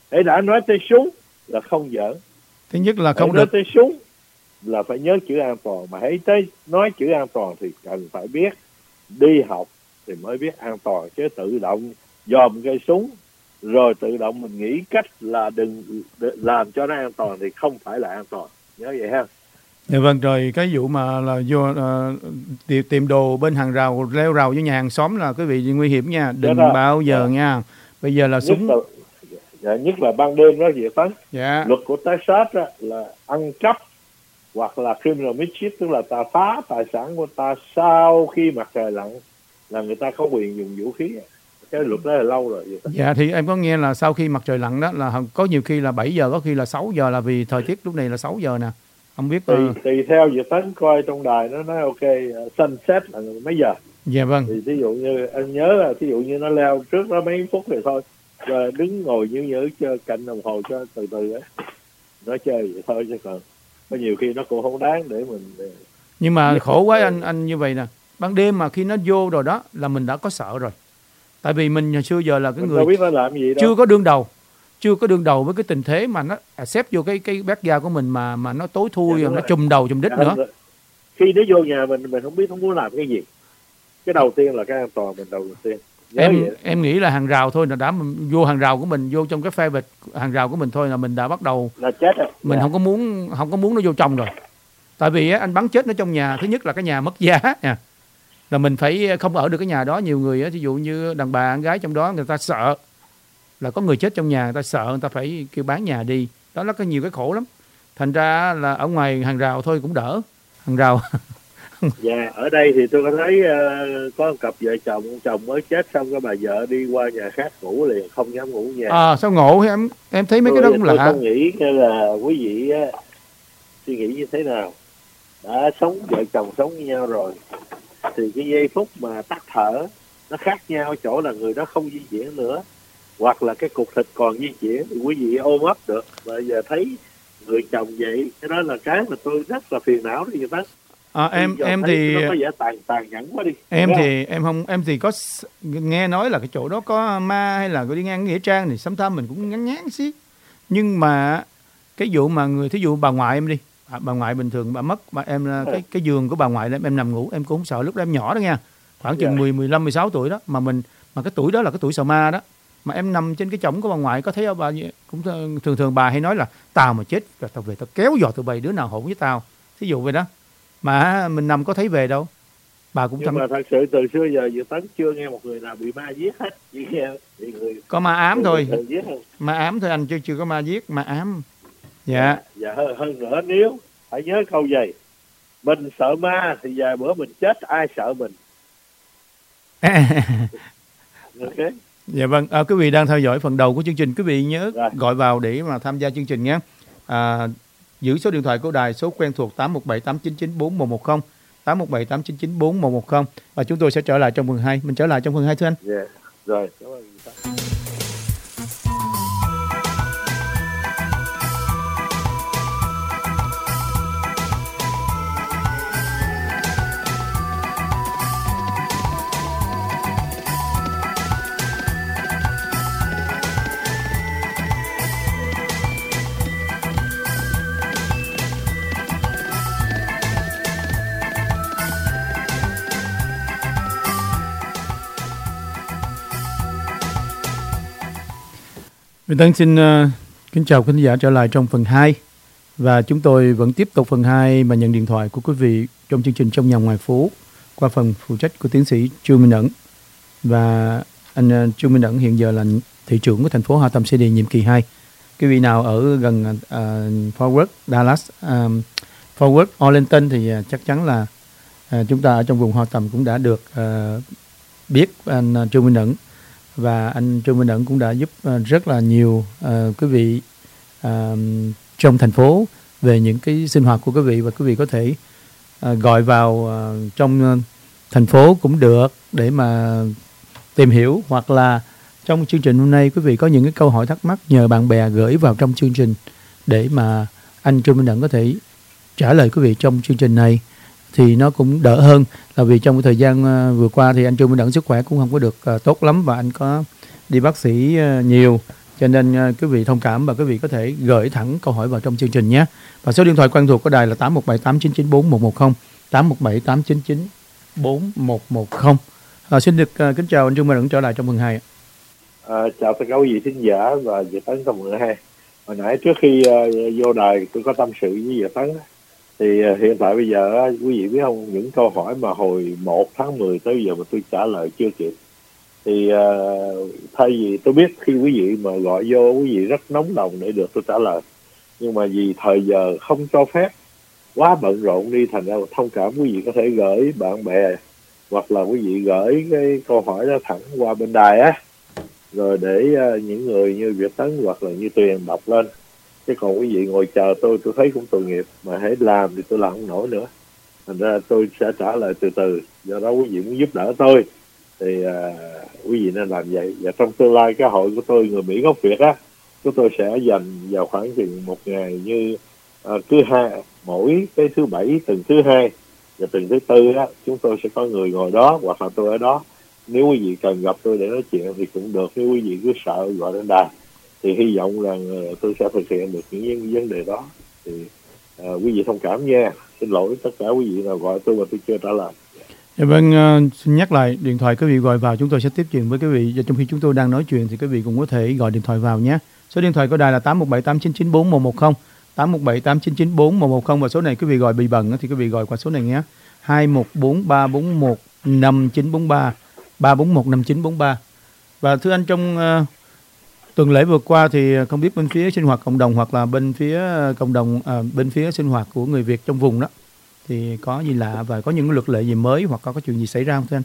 hãy đã nói tới súng là không giỡn. Thứ nhất là không hãy nói được tới súng là phải nhớ chữ an toàn, mà hãy tới nói chữ an toàn thì cần phải biết đi học thì mới biết an toàn, chứ tự động dòm cây súng rồi tự động mình nghĩ cách là đừng làm cho nó an toàn thì không phải là an toàn, nhớ vậy ha. Dạ vâng, rồi cái vụ mà là vô uh, tìm đồ bên hàng rào, leo rào với nhà hàng xóm là quý vị nguy hiểm nha, đừng bao giờ dạ. nha. Bây giờ là súng. Nhất là, dạ, nhất là ban đêm đó Việt Tấn. Dạ. Luật của Texas đó là ăn cắp hoặc là criminal mischief, tức là ta phá tài sản của ta sau khi mặt trời lặn là người ta có quyền dùng vũ khí. Cái luật đó là lâu rồi. Dạ thì em có nghe là sau khi mặt trời lặn đó là có nhiều khi là bảy giờ, có khi là sáu giờ, là vì thời tiết lúc này là sáu giờ nè. Không biết tùy, uh... tùy theo Việt Tấn coi trong đài nó nói ok sunset là mấy giờ. Dạ vâng. Thì ví dụ như anh nhớ là ví dụ như nó leo trước đó mấy phút rồi thôi, rồi đứng ngồi như nhớ chơi cạnh đồng hồ cho từ từ ấy, nó chơi vậy thôi, chứ còn có nhiều khi nó cũng không đáng để mình. Nhưng mà khổ quá anh anh như vậy nè, ban đêm mà khi nó vô rồi đó là mình đã có sợ rồi, tại vì mình hồi xưa giờ là cái mình người biết nó làm gì đâu. chưa có đương đầu chưa có đương đầu với cái tình thế mà nó xếp vô cái cái backyard của mình mà mà nó tối thui, dạ, nó chùm đầu chùm đít nữa. Khi nó vô nhà mình mình không biết nó muốn làm cái gì. Cái đầu tiên là cái an toàn mình đầu tiên. Nhớ em vậy. em nghĩ là hàng rào thôi là đã vô hàng rào của mình, vô trong cái phe vịt hàng rào của mình thôi là mình đã bắt đầu là chết rồi. Mình dạ. không có muốn không có muốn nó vô trong rồi. Tại vì á, anh bắn chết nó trong nhà, thứ nhất là cái nhà mất giá nha, là mình phải không ở được cái nhà đó. Nhiều người á, ví dụ như đàn bà con gái trong đó người ta sợ là có người chết trong nhà, người ta sợ, người ta phải kêu bán nhà đi. Đó là có nhiều cái khổ lắm. Thành ra là ở ngoài hàng rào thôi cũng đỡ. Hàng rào. Dạ, ở đây thì tôi có thấy uh, có một cặp vợ chồng, chồng mới chết xong cái bà vợ đi qua nhà khác ngủ liền, không dám ngủ nhà. À sao ngộ em em thấy mấy tôi, cái đó cũng lạ. Tôi nghĩ là quý vị uh, suy nghĩ như thế nào? Đã sống vợ chồng sống với nhau rồi thì cái giây phút mà tắt thở nó khác nhau chỗ là người đó không di chuyển nữa, hoặc là cái cục thịt còn di chuyển thì quý vị ôm ấp được. Bây giờ thấy người chồng vậy, cái đó là cái mà tôi rất là phiền não đó vậy đó. À, em em thì nó có vẻ tàn tàn nhẫn quá đi. Em thì em không em thì có nghe nói là cái chỗ đó có ma hay là có đi ngang nghĩa trang thì sometimes mình cũng ngán ngán xí. Nhưng mà cái vụ mà người thí dụ bà ngoại em đi, à, bà ngoại bình thường bà mất, bà em cái cái giường của bà ngoại em em nằm ngủ em cũng không sợ. Lúc đó em nhỏ đó nha, khoảng chừng yeah. mười, mười lăm, mười sáu tuổi đó, mà mình mà cái tuổi đó là cái tuổi sợ ma đó. Mà em nằm trên cái chõng của bà ngoại, có thấy không? Bà cũng thường thường bà hay nói là tao mà chết rồi tao về tao kéo dò tụi bay đứa nào hỗn với tao, thí dụ vậy đó. Mà mình nằm có thấy về đâu. Bà cũng nhưng chẳng... mà thật sự từ xưa giờ Dự Tấn chưa nghe một người nào bị ma giết hết. Chỉ nghe người... có ma ám thôi. Ma ám thôi anh, chưa chưa có ma giết, ma ám. Dạ. Dạ, hơn, hơn nữa nếu phải nhớ câu gì, mình sợ ma thì vài bữa mình chết ai sợ mình. Okay. Dạ vâng, à, quý vị đang theo dõi phần đầu của chương trình, quý vị nhớ rồi. Gọi vào để mà tham gia chương trình nhé. À, giữ số điện thoại của đài, số quen thuộc tám một bảy tám chín chín bốn một một không, tám một bảy tám chín chín bốn một một không, và chúng tôi sẽ trở lại trong phần hai. Mình trở lại trong phần hai thưa anh. Dạ, yeah. Rồi, cảm ơn. Mình Tân xin uh, kính chào khán giả trở lại trong phần hai. Và chúng tôi vẫn tiếp tục phần hai mà nhận điện thoại của quý vị trong chương trình Trong Nhà Ngoài Phố qua phần phụ trách của tiến sĩ Trương Minh Ẩn. Và anh uh, Trương Minh Ẩn hiện giờ là thị trưởng của thành phố Hòa Tâm City nhiệm kỳ hai. Quý vị nào ở gần uh, Fort Worth, Dallas, um, Fort Worth, Arlington thì uh, chắc chắn là uh, chúng ta ở trong vùng Hòa Tâm cũng đã được uh, biết anh uh, Trương Minh Ẩn. Và anh Trương Minh Ẩn cũng đã giúp uh, rất là nhiều uh, quý vị uh, trong thành phố về những cái sinh hoạt của quý vị, và quý vị có thể uh, gọi vào uh, trong uh, thành phố cũng được để mà tìm hiểu, hoặc là trong chương trình hôm nay quý vị có những cái câu hỏi thắc mắc nhờ bạn bè gửi vào trong chương trình để mà anh Trương Minh Ẩn có thể trả lời quý vị trong chương trình này, thì nó cũng đỡ hơn. Là vì trong cái thời gian uh, vừa qua thì anh Trương Minh Ẩn sức khỏe cũng không có được uh, tốt lắm, và anh có đi bác sĩ uh, nhiều, Cho nên uh, quý vị thông cảm và quý vị có thể gửi thẳng câu hỏi vào trong chương trình nhé. Và số điện thoại quen thuộc của đài là tám một bảy tám chín chín bốn một một không, tám một bảy tám chín chín bốn một một không. À, xin được uh, kính chào anh Trương Minh Ẩn trở lại trong phần hai. À, chào tất cả quý vị thính giả và Việt Tấn trong phần hai. Hồi nãy trước khi uh, vô đài tôi có tâm sự với Việt Tấn. Thì uh, hiện tại bây giờ uh, quý vị biết không, những câu hỏi mà hồi một tháng mười tới giờ mà tôi trả lời chưa kịp. Thì uh, thay vì tôi biết khi quý vị mà gọi vô quý vị rất nóng lòng để được tôi trả lời, nhưng mà vì thời giờ không cho phép, quá bận rộn đi, thành ra thông cảm quý vị có thể gửi bạn bè hoặc là quý vị gửi cái câu hỏi đó thẳng qua bên đài á, rồi để uh, những người như Việt Tấn hoặc là như Tuyền đọc lên. Chứ còn quý vị ngồi chờ tôi tôi thấy cũng tội nghiệp, mà hãy làm thì tôi làm không nổi nữa, thành ra tôi sẽ trả lời từ từ. Do đó quý vị muốn giúp đỡ tôi thì uh, quý vị nên làm vậy. Và trong tương lai cái hội của tôi người Mỹ gốc Việt á, chúng tôi sẽ dành vào khoảng chừng một ngày như uh, cứ hai mỗi cái thứ bảy tuần thứ hai và tuần thứ tư á, chúng tôi sẽ có người ngồi đó hoặc là tôi ở đó. Nếu quý vị cần gặp tôi để nói chuyện thì cũng được, nếu quý vị cứ sợ gọi đến đài thì hy vọng rằng uh, tôi sẽ thực hiện được những vấn đề đó. Thì uh, quý vị thông cảm nha, xin lỗi tất cả quý vị nào gọi tôi mà tôi chưa trả lời. Dạ vâng, uh, xin nhắc lại điện thoại quý vị gọi vào, chúng tôi sẽ tiếp chuyện với quý vị. Và trong khi chúng tôi đang nói chuyện thì quý vị cũng có thể gọi điện thoại vào nhé. Số điện thoại của đài là tám một bảy tám chín chín bốn một một không, tám một bảy tám chín chín bốn một một không, và số này quý vị gọi bị bận thì quý vị gọi qua số này nhé, hai một bốn ba bốn một năm chín bốn ba, ba bốn một năm chín bốn ba. Và thưa anh, trong uh, tuần lễ vừa qua thì không biết bên phía sinh hoạt cộng đồng hoặc là bên phía cộng đồng uh, bên phía sinh hoạt của người Việt trong vùng đó thì có gì lạ và có những luật lệ gì mới hoặc có, có chuyện gì xảy ra không thưa anh?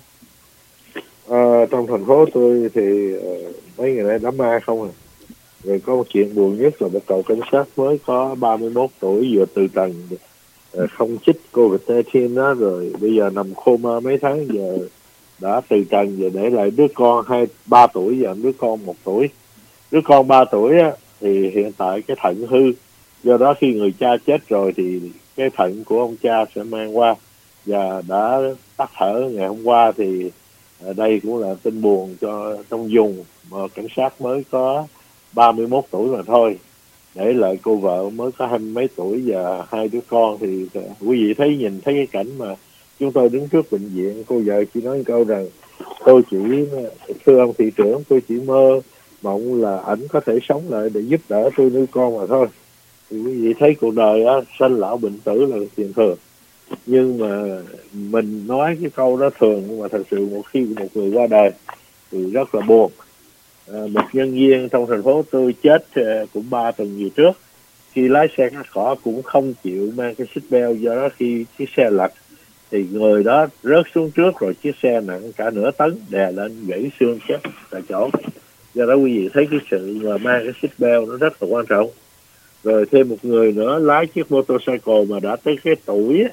À, trong thành phố tôi thì uh, mấy ngày nay đám ma không à. Rồi có một chuyện buồn nhất là một cậu cảnh sát mới có ba mươi mốt tuổi vừa từ trần, uh, không chích covid mười chín đó, rồi bây giờ nằm coma mấy tháng, giờ đã từ trần, giờ để lại đứa con hai ba tuổi và đứa con một tuổi. Đứa con ba tuổi á, thì hiện tại cái thận hư, do đó khi người cha chết rồi thì cái thận của ông cha sẽ mang qua, và đã tắt thở ngày hôm qua. Thì ở đây cũng là tin buồn cho trong vùng mà cảnh sát mới có ba mươi mốt tuổi mà thôi, để lại cô vợ mới có hai mươi mấy tuổi và hai đứa con. Thì quý vị thấy nhìn thấy cái cảnh mà chúng tôi đứng trước bệnh viện, cô vợ chỉ nói một câu rằng tôi chỉ thưa ông thị trưởng, tôi chỉ mơ mộng là ảnh có thể sống lại để giúp đỡ tôi nuôi con mà thôi. Thì quý vị thấy cuộc đời á, sanh lão bệnh tử là chuyện thường, nhưng mà mình nói cái câu đó thường, nhưng mà thật sự một khi một người qua đời thì rất là buồn. À, một nhân viên trong thành phố tôi chết uh, cũng ba tuần gì trước, khi lái xe cắt cỏ cũng không chịu mang cái xích belt, do đó khi chiếc xe lật thì người đó rớt xuống trước, rồi chiếc xe nặng cả nửa tấn đè lên gãy xương chết tại chỗ. Do đó quý vị thấy cái sự mà mang cái xích belt nó rất là quan trọng. Rồi thêm một người nữa lái chiếc motorcycle mà đã tới cái tuổi á,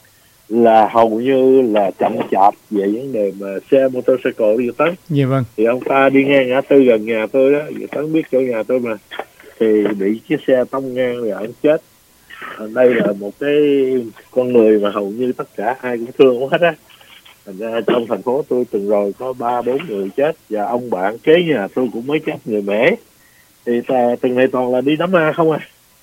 là hầu như là chậm chạp về vấn đề mà xe motorcycle đi tới. Dạ vâng. Thì ông ta đi ngang ngã tư gần nhà tôi đó, Việt Tấn biết chỗ nhà tôi mà, thì bị chiếc xe tông ngang rồi anh chết. À, đây là một cái con người mà hầu như tất cả ai cũng thương hết á. Thành ra trong thành phố tôi từng rồi có ba bốn người chết, và ông bạn kế nhà tôi cũng mới chết, người Mễ. Thì ta, từng này toàn là đi đám ma không à.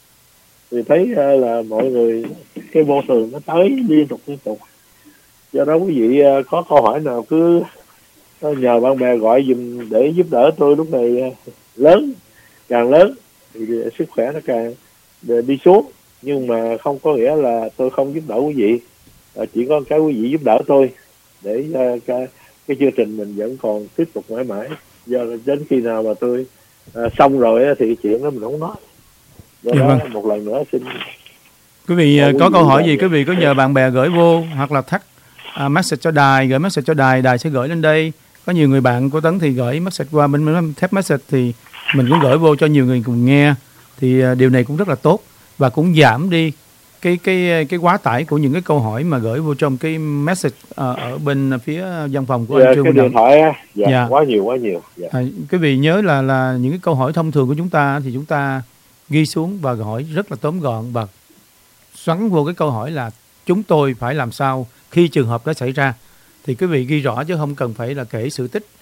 Thì thấy uh, là mọi người cái vô thường nó tới liên tục liên tục. Do đó quý vị uh, có câu hỏi nào cứ uh, nhờ bạn bè gọi dùm để giúp đỡ tôi. Lúc này uh, lớn càng lớn thì uh, sức khỏe nó càng uh, đi xuống, nhưng mà không có nghĩa là tôi không giúp đỡ quý vị. Uh, chỉ có cái quý vị giúp đỡ tôi để uh, cái, cái chương trình mình vẫn còn tiếp tục mãi mãi. Do đến khi nào mà tôi uh, xong rồi uh, thì chuyện đó mình không nói. Do đó, vâng. Một lần nữa xin quý vị có, có câu hỏi gì quý vị có nhờ bạn bè gửi vô, hoặc là thắc uh, message cho đài, gửi message cho đài, đài sẽ gửi lên đây. Có nhiều người bạn của Tấn thì gửi message qua bên thép message, thì mình cũng gửi vô cho nhiều người cùng nghe. Thì uh, điều này cũng rất là tốt và cũng giảm đi cái cái cái quá tải của những cái câu hỏi mà gửi vô trong cái message uh, ở bên phía văn phòng của dạ, anh Trương cái Minh điện thoại á, dạ, dạ. quá nhiều quá nhiều. Dạ. À, quý vị nhớ là là những cái câu hỏi thông thường của chúng ta thì chúng ta ghi xuống và hỏi rất là tóm gọn và xoắn vô cái câu hỏi là chúng tôi phải làm sao khi trường hợp đó xảy ra. Thì quý vị ghi rõ chứ không cần phải là kể sự tích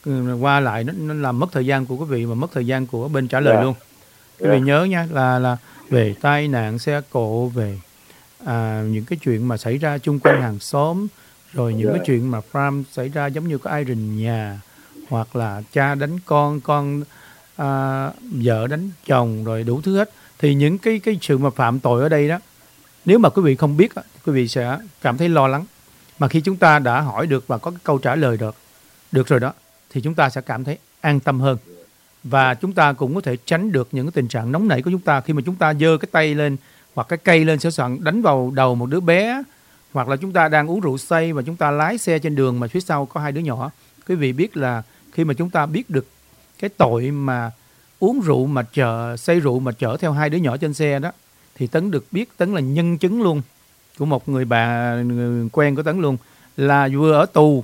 qua lại nó, nó làm mất thời gian của quý vị mà mất thời gian của bên trả lời Yeah. luôn. Quý Yeah. vị nhớ nha, là là về tai nạn xe cộ, về à, những cái chuyện mà xảy ra chung quanh hàng xóm, rồi những Yeah. cái chuyện mà farm xảy ra giống như có ai rình nhà, hoặc là cha đánh con, con à, vợ đánh chồng, rồi đủ thứ hết. Thì những cái cái sự mà phạm tội ở đây đó, nếu mà quý vị không biết, quý vị sẽ cảm thấy lo lắng. Mà khi chúng ta đã hỏi được và có cái câu trả lời được, được rồi đó, thì chúng ta sẽ cảm thấy an tâm hơn. Và chúng ta cũng có thể tránh được những cái tình trạng nóng nảy của chúng ta khi mà chúng ta giơ cái tay lên hoặc cái cây lên sẵn sàng đánh vào đầu một đứa bé, hoặc là chúng ta đang uống rượu say và chúng ta lái xe trên đường mà phía sau có hai đứa nhỏ. Quý vị biết là khi mà chúng ta biết được cái tội mà uống rượu mà chở, say rượu mà chở theo hai đứa nhỏ trên xe đó, thì Tấn được biết, Tấn là nhân chứng luôn của một người bạn người quen của Tấn luôn, là vừa ở tù,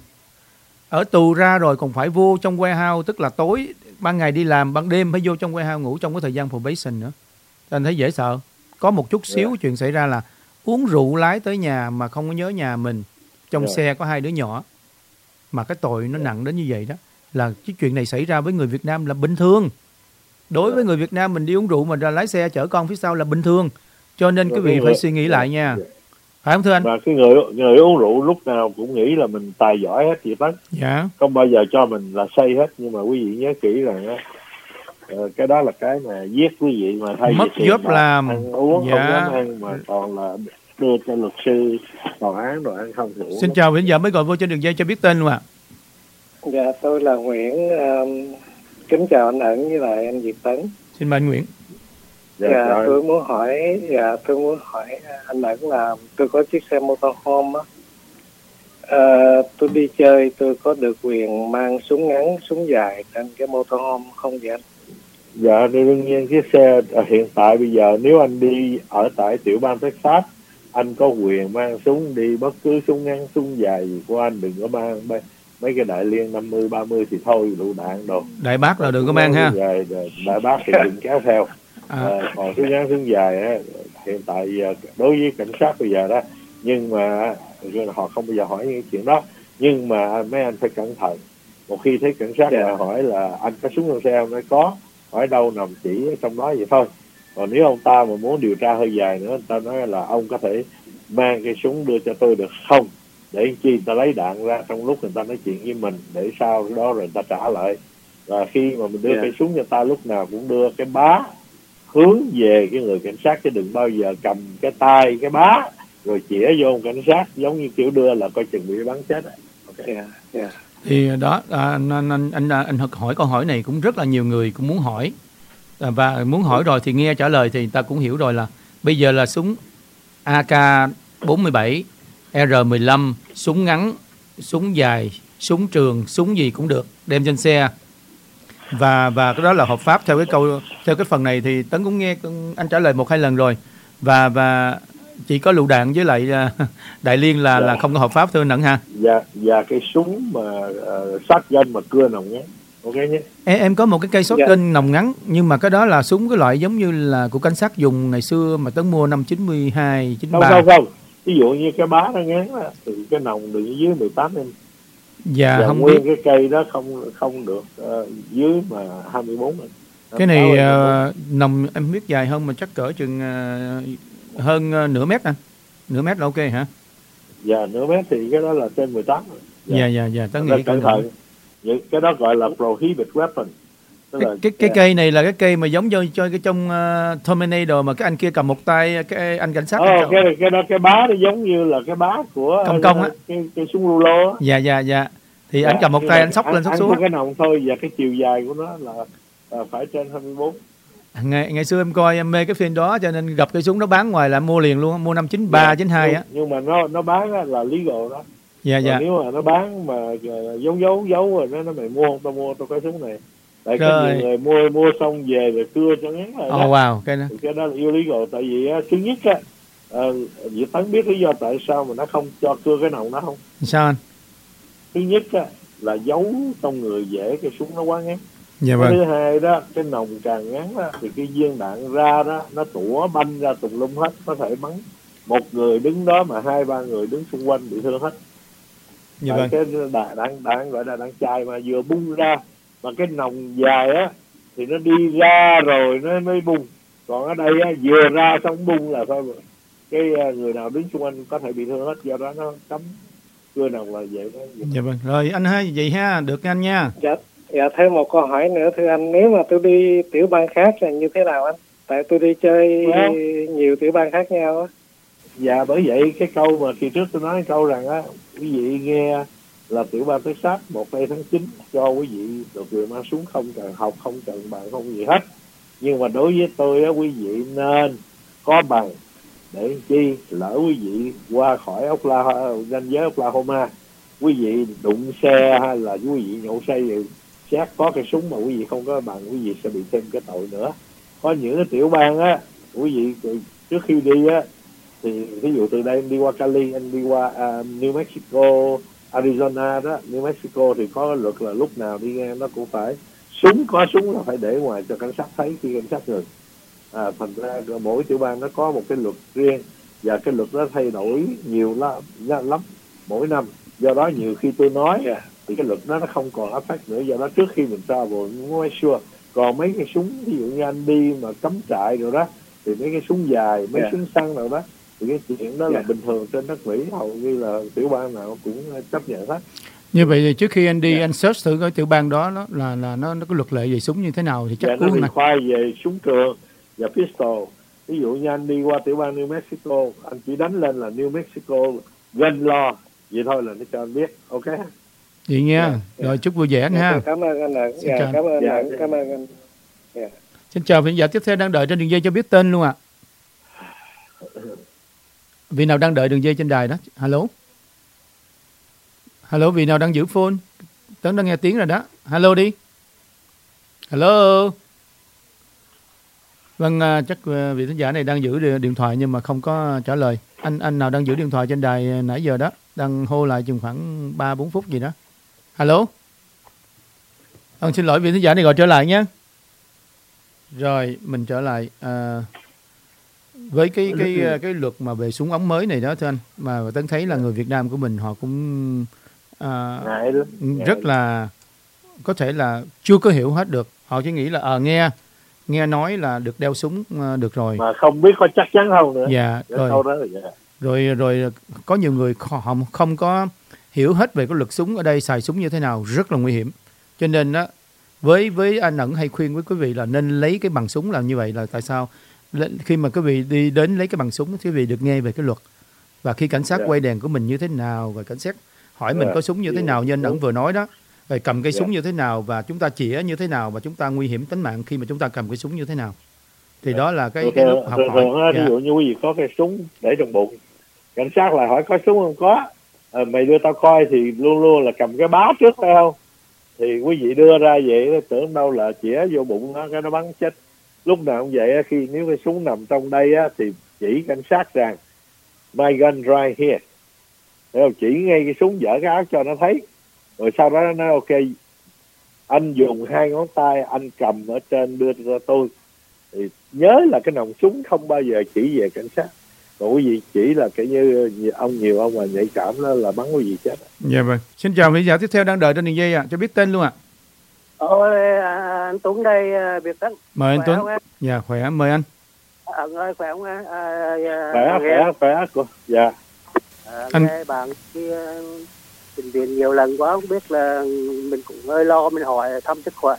ở tù ra rồi còn phải vô trong warehouse, tức là tối ban ngày đi làm, ban đêm phải vô trong warehouse ngủ trong cái thời gian probation nữa. Anh thấy dễ sợ. Có một chút xíu yeah. chuyện xảy ra là uống rượu lái tới nhà mà không có nhớ nhà mình, trong yeah. xe có hai đứa nhỏ, mà cái tội nó nặng đến như vậy đó, là cái chuyện này xảy ra với người Việt Nam là bình thường. Đối với người Việt Nam mình đi uống rượu mà ra lái xe chở con phía sau là bình thường. Cho nên quý vị phải suy nghĩ lại nha. Phải không thưa anh? Và cái người người uống rượu lúc nào cũng nghĩ là mình tài giỏi hết chị Tấn. Dạ. Không bao giờ cho mình là say hết. Nhưng mà quý vị nhớ kỹ rằng á, cái đó là cái mà giết quý vị mà thay mất vì giúp làm ăn uống dạ. không dám ăn mà còn là đưa cho luật sư tòa án rồi ăn không rượu. Xin chào, bây giờ mới gọi vô trên đường dây cho biết tên luôn ạ. À. Dạ tôi là Nguyễn, um, kính chào anh Ẩn với lại anh Việt Tấn. Xin mời anh Nguyễn. Dạ, dạ tôi muốn hỏi, dạ tôi muốn hỏi anh Ẩn là tôi có chiếc xe motorhome á, à, tôi đi chơi tôi có được quyền mang súng ngắn, súng dài trên cái motorhome không vậy anh? Dạ đương nhiên cái xe hiện tại bây giờ nếu anh đi ở tại tiểu bang Texas, anh có quyền mang súng đi, bất cứ súng ngắn súng dài gì của anh, đừng có mang mấy cái đại liên năm mươi ba mươi thì thôi, lựu đạn đồ. Đại bác là đừng có mang ha. Dài, đại bác thì đừng kéo theo. À. À, còn súng ngắn súng dài á, hiện tại đối với cảnh sát bây giờ đó, nhưng mà họ không bao giờ hỏi những chuyện đó, nhưng mà mấy anh phải cẩn thận. Một khi thấy cảnh sát yeah. hỏi là anh có súng trong xe không, nói có, hỏi đâu nằm chỉ trong đó vậy thôi. Còn nếu ông ta mà muốn điều tra hơi dài nữa, người ta nói là ông có thể mang cái súng đưa cho tôi được không, để chi người ta lấy đạn ra trong lúc người ta nói chuyện với mình, để sau đó rồi người ta trả lại. Và khi mà mình đưa yeah. cái súng cho ta, lúc nào cũng đưa cái bá hướng về cái người cảnh sát, chứ đừng bao giờ cầm cái tay cái bá rồi chĩa vô cảnh sát, giống như kiểu đưa là coi chừng bị bắn chết. Okay. Yeah. Yeah. Thì đó, anh, anh, anh, anh, anh hỏi câu hỏi này cũng rất là nhiều người cũng muốn hỏi, và muốn hỏi rồi thì nghe trả lời thì người ta cũng hiểu rồi, là bây giờ là súng A K bốn mươi bảy, R mười lăm, súng ngắn, súng dài, súng trường, súng gì cũng được đem trên xe, và và cái đó là hợp pháp theo cái câu theo cái phần này thì Tấn cũng nghe anh trả lời một hai lần rồi, và và chỉ có lựu đạn với lại đại liên là dạ. là không có hợp pháp thưa Nẫn ha. Dạ, và cái súng mà uh, shotgun mà cưa nòng ngắn. Ok nhé. Em, em có một cái cây shotgun dạ. nòng ngắn, nhưng mà cái đó là súng cái loại giống như là của cảnh sát dùng ngày xưa mà Tấn mua năm chín mươi hai, chín mươi ba. Không không không. Ví dụ như cái bá nó ngắn là thì cái nòng được dưới mười tám em. Dạ, và không nguyên biết. Cái cây đó không không được uh, dưới mà hai mươi bốn. Cái này uh, nòng em biết dài hơn mà chắc cỡ chừng uh, hơn uh, nửa mét anh. Nửa mét là ok hả? Dạ, nửa mét thì cái đó là trên mười tám rồi. Dạ, dạ, dạ, dạ. Tớ nghĩ cẩn thận. Những cái đó gọi là prohibit weapon. Cái, là, cái, cái cây này là cái cây mà giống như cho cái trong uh, Terminator mà cái anh kia cầm một tay, cái anh cảnh sát. Ờ, cái, cái, cái đó cái bá nó giống như là cái bá của công công á. Cái, cái súng rulo á. Dạ, dạ, dạ. Thì dạ, anh cầm một tay anh xốc lên xốc xuống. Anh có cái nòng thôi, và cái chiều dài của nó là, là phải trên hai mươi bốn. Ngày, ngày xưa em coi em mê cái phim đó, cho nên gặp cái súng nó bán ngoài là mua liền luôn, mua năm chín ba, chín hai á. Nhưng mà nó nó bán là legal đó. Dạ, dạ. Nếu mà nó bán mà giấu giấu giấu rồi nó nó mày mua không, tao mua tao cái súng này. Tại cái nhiều người mua mua xong về rồi cưa cho ngắn lại. Oh đó. Wow, cái đó. Cái đó là illegal, tại vì á, thứ nhất á, uh, Việt Tấn biết lý do tại sao mà nó không cho cưa cái nòng đó không? Sao anh? Thứ nhất á, là giấu trong người dễ, cái súng nó quá ngắn. Dạ vâng. Thứ hai đó, cái nòng càng ngắn đó, thì cái viên đạn ra đó nó tủa banh ra tùm lum hết, có thể bắn một người đứng đó mà hai ba người đứng xung quanh bị thương hết. Dạ vâng. Cái đạn, đạn, đạn gọi là đạn chài mà vừa bung ra, mà cái nòng dài á thì nó đi ra rồi nó mới bung. Còn ở đây á, vừa ra xong bung là thôi, cái người nào đứng xung quanh có thể bị thương hết, do đó nó cấm cưa nòng là vậy đó. Dạ vâng. Rồi anh ơi, vậy ha, được anh nha. Dạ, dạ thêm một câu hỏi nữa thưa anh, nếu mà tôi đi tiểu bang khác là như thế nào anh? Tại tôi đi chơi yeah. nhiều tiểu bang khác nhau á. Dạ bởi vậy cái câu mà kỳ trước tôi nói câu rằng á, quý vị nghe là tiểu bang Texas một tây tháng chín cho quý vị được quyền mang súng, không cần học, không cần bằng, không gì hết. Nhưng mà đối với tôi á, quý vị nên có bằng để chi lỡ quý vị qua khỏi Oklahoma, ranh giới Oklahoma, quý vị đụng xe hay là quý vị nhậu say thì xét có cái súng mà quý vị không có bằng, quý vị sẽ bị thêm cái tội nữa. Có những cái tiểu bang á, quý vị trước khi đi á thì ví dụ từ đây anh đi qua Cali, anh đi qua uh, New Mexico, Arizona đó, New Mexico thì có luật là lúc nào đi ngang nó cũng phải súng, có súng là phải để ngoài cho cảnh sát thấy khi cảnh sát ngừng. À, thành ra mỗi tiểu bang nó có một cái luật riêng và cái luật nó thay đổi nhiều lắm, lắm mỗi năm. Do đó nhiều khi tôi nói yeah. thì cái luật đó nó không còn áp phách nữa. Do đó trước khi mình travel mình muốn make sure. Còn mấy cái súng ví dụ như anh đi mà cắm trại rồi đó thì mấy cái súng dài, mấy yeah. súng săn rồi đó thì cái chuyện đó yeah. là bình thường trên đất Mỹ, hầu như là tiểu bang nào cũng chấp nhận hết. Như vậy thì trước khi anh đi yeah. anh search thử cái tiểu bang đó, đó là là nó nó có luật lệ về súng như thế nào thì chắc yeah, cứu nó khoai về súng trường và pistol. Ví dụ như anh đi qua tiểu bang New Mexico, anh chỉ đánh lên là New Mexico gun law vậy thôi là nó cho anh biết. Ok vậy nha. Yeah. Rồi yeah. chúc vui vẻ anh yeah, ha. Cảm ơn anh ạ. Yeah, cảm ơn yeah, anh. Yeah. Cảm ơn anh. Yeah. Xin chào vị giả tiếp theo đang đợi trên đường dây cho biết tên luôn ạ. À. Vị nào đang đợi đường dây trên đài đó? Hello. Hello, vị nào đang giữ phone? Tấn đang nghe tiếng rồi đó. Hello đi. Hello. Vâng, chắc vị thính giả này đang giữ điện thoại nhưng mà không có trả lời. Anh anh nào đang giữ điện thoại trên đài nãy giờ đó, đang hô lại chừng khoảng ba bốn phút gì đó. Hello. Ông xin lỗi vị thính giả này gọi trở lại nhé. Rồi, mình trở lại à, với cái cái cái luật mà về súng ống mới này đó thưa anh, mà Tấn thấy là người Việt Nam của mình họ cũng à, rất là có thể là chưa có hiểu hết được. Họ chỉ nghĩ là à, nghe nghe nói là được đeo súng uh, được rồi mà không biết có chắc chắn không nữa. Dạ rồi. Đó rồi, dạ. rồi rồi có nhiều người không không có hiểu hết về cái luật súng ở đây, xài súng như thế nào rất là nguy hiểm. Cho nên đó với với anh Ẩn hay khuyên với quý vị là nên lấy cái bằng súng. Làm như vậy là tại sao khi mà quý vị đi đến lấy cái bằng súng, quý vị được nghe về cái luật và khi cảnh sát yeah. quay đèn của mình như thế nào và cảnh sát hỏi yeah. mình có súng như thế nào như anh Ẩn vừa nói đó, rồi cầm cái yeah. súng như thế nào và chúng ta chĩa như thế nào và chúng ta nguy hiểm tính mạng khi mà chúng ta cầm cái súng như thế nào thì yeah. đó là cái, cái lúc học hỏi. Ví dụ như quý vị có cái súng để trong bụng, cảnh sát lại hỏi có súng không, có à, mày đưa tao coi thì luôn luôn là cầm cái bá trước phải không, thì quý vị đưa ra vậy tưởng đâu là chĩa vô bụng nó cái nó bắn chết. Lúc nào cũng vậy, khi nếu cái súng nằm trong đây á, thì chỉ cảnh sát rằng my gun right here, thấy không? Chỉ ngay cái súng dở cái áo cho nó thấy, rồi sau đó nó nói ok anh dùng hai ngón tay anh cầm ở trên đưa cho tôi, thì nhớ là cái nòng súng không bao giờ chỉ về cảnh sát, còn quý vị chỉ là cái như ông nhiều ông mà nhạy cảm đó là bắn quý vị chết. Dạ vâng. Xin chào vị giả tiếp theo đang đợi trên đường dây ạ, à. Cho biết tên luôn ạ. À. Ôi, anh Tuấn đây, Việt Tấn. Mời anh Tuấn. Dạ, khỏe, mời anh. Anh ơi, khỏe không anh? À, khỏe, khỏe, khỏe, khỏe. Dạ. À, anh... Nghe bạn kia trình diện nhiều lần quá, không biết là mình cũng hơi lo, mình hỏi thăm sức khỏe.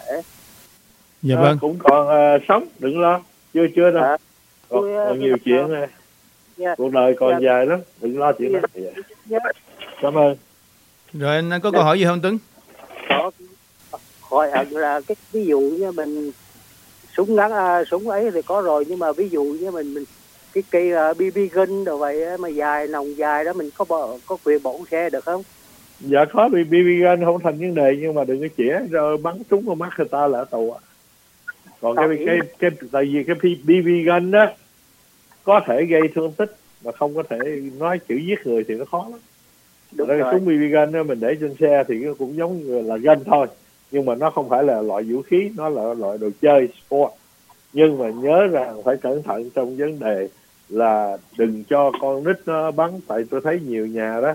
Dạ vâng. À, cũng còn uh, sống, đừng lo. Chưa, chưa đâu. À, còn, tôi, còn nhiều chuyện này. Yeah. Cuộc đời còn yeah. dài lắm, đừng lo chuyện yeah. đó. Yeah. Yeah. Cảm ơn. Rồi anh, anh có yeah. câu hỏi gì không Tuấn? Có. Hỏi là cái ví dụ như mình súng ngắn à, súng ấy thì có rồi, nhưng mà ví dụ như mình mình cái cây uh, bê bê gun rồi vậy mà dài nòng dài đó mình có bỏ, có quyền bỏ xe được không? Dạ có, bê bê gun không thành vấn đề, nhưng mà đừng có chĩa rồi bắn trúng vào mắt người ta là tù ạ. Còn cái, cái cái cái tại vì cái bê bê gun đó có thể gây thương tích mà không có thể nói chữ giết người thì nó khó lắm. Đúng rồi. Cái súng bê bê gun đó mình để trên xe thì nó cũng giống như là gun thôi, nhưng mà nó không phải là loại vũ khí, nó là loại đồ chơi sport. Nhưng mà nhớ rằng phải cẩn thận trong vấn đề là đừng cho con nít nó bắn, tại tôi thấy nhiều nhà đó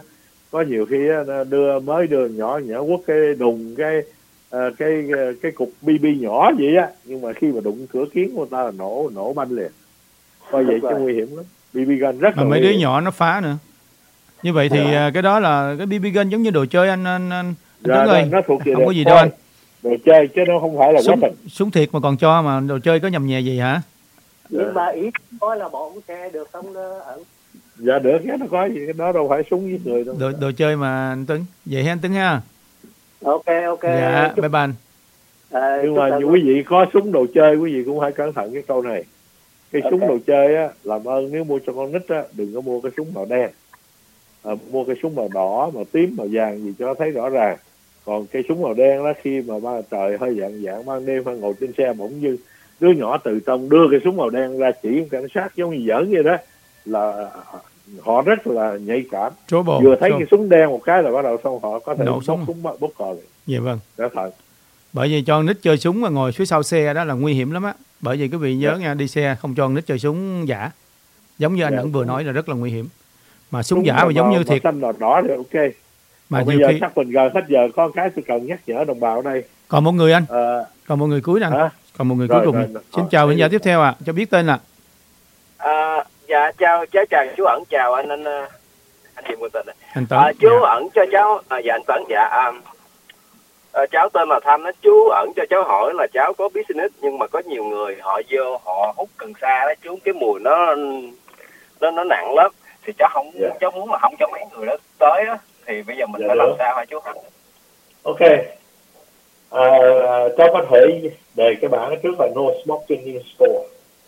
có nhiều khi á, đưa mới đưa nhỏ nhỏ quất cái đùng cái uh, cái cái cục bi bi nhỏ vậy á, nhưng mà khi mà đụng cửa kiến của người ta là nổ nổ banh liền. Coi vậy chứ nguy hiểm lắm. bê bê gun rất mà là mấy nguy đứa hiểm. nhỏ nó phá nữa. Như vậy thì Dạ. cái đó là cái bê bê gun giống như đồ chơi anh anh, anh Dạ, Tuấn ơi. nó thuộc về Không có gì thôi. đâu anh. Đồ chơi chứ nó không phải là Súng, weapon. súng thiệt mà còn cho mà đồ chơi có nhầm nhẹ gì hả? Nhưng mà ý nói là bọn xe được không đó ẩn. Dạ được, cái nó có gì, cái đó đâu phải súng giết người đâu. Đồ, đồ chơi mà anh Tuấn. Vậy ha anh Tuấn ha. Ok ok. Dạ, Chúc, bye bye anh. à, Nhưng chúc mà là- quý vị có súng đồ chơi, quý vị cũng phải cẩn thận cái câu này. Cái Ok. súng đồ chơi á, làm ơn nếu mua cho con nít á, đừng có mua cái súng màu đen. À, mua cái súng màu đỏ, màu tím, màu vàng gì cho nó thấy rõ ràng. Còn cái súng màu đen đó, khi mà ba trời hơi dạng dạng ban đêm hay ngồi trên xe bỗng dưng đứa nhỏ từ trong đưa cái súng màu đen ra chỉ cảnh sát giống như giỡn vậy đó, là họ rất là nhạy cảm. Trouble. Vừa thấy Trouble. cái súng đen một cái là bắt đầu xong họ có thể Nổ bốc súng. súng bốc cò liền. Dạ vâng. Cẩn thận. Bởi vì cho con nít chơi súng mà ngồi phía sau xe đó là nguy hiểm lắm á. Bởi vì quý vị nhớ nha, đi xe không cho con nít chơi súng giả. Giống như anh Dạ, Ẩn vừa đúng. nói là rất là nguy hiểm. Mà súng giả mà giống như thiệt. Xanh đỏ đỏ thì ok. Mà Còn bây nhiều giờ khi chắc mình gần hết giờ, có cái tôi cần nhắc nhở đồng bào ở đây. còn một người anh, Ờ, còn một người cuối nè, hả? còn một người Rồi, cuối cùng. rồi, nè. rồi. Xin Ờ, chào đây khán giả đi. tiếp theo ạ, cho biết tên là. À, dạ chào cháu chào chú Ẩn, chào anh anh ờ, anh gì quên tên này. Anh Tấn. À, chú Dạ. Ẩn cho cháu à, dạ anh Tấn dạ à, à, cháu tên là Thanh đó, chú Ẩn cho cháu hỏi là cháu có business nhưng mà có nhiều người họ vô họ hút cần sa đó chú, cái mùi nó nó nó nặng lắm, thì cháu không Dạ. cháu muốn là không cho mấy người đó tới đó, thì bây giờ mình Dạ phải được. làm sao hả chú Ẩn? Ok. À, cháu có thể đề cái bảng ở trước là no smoking in store.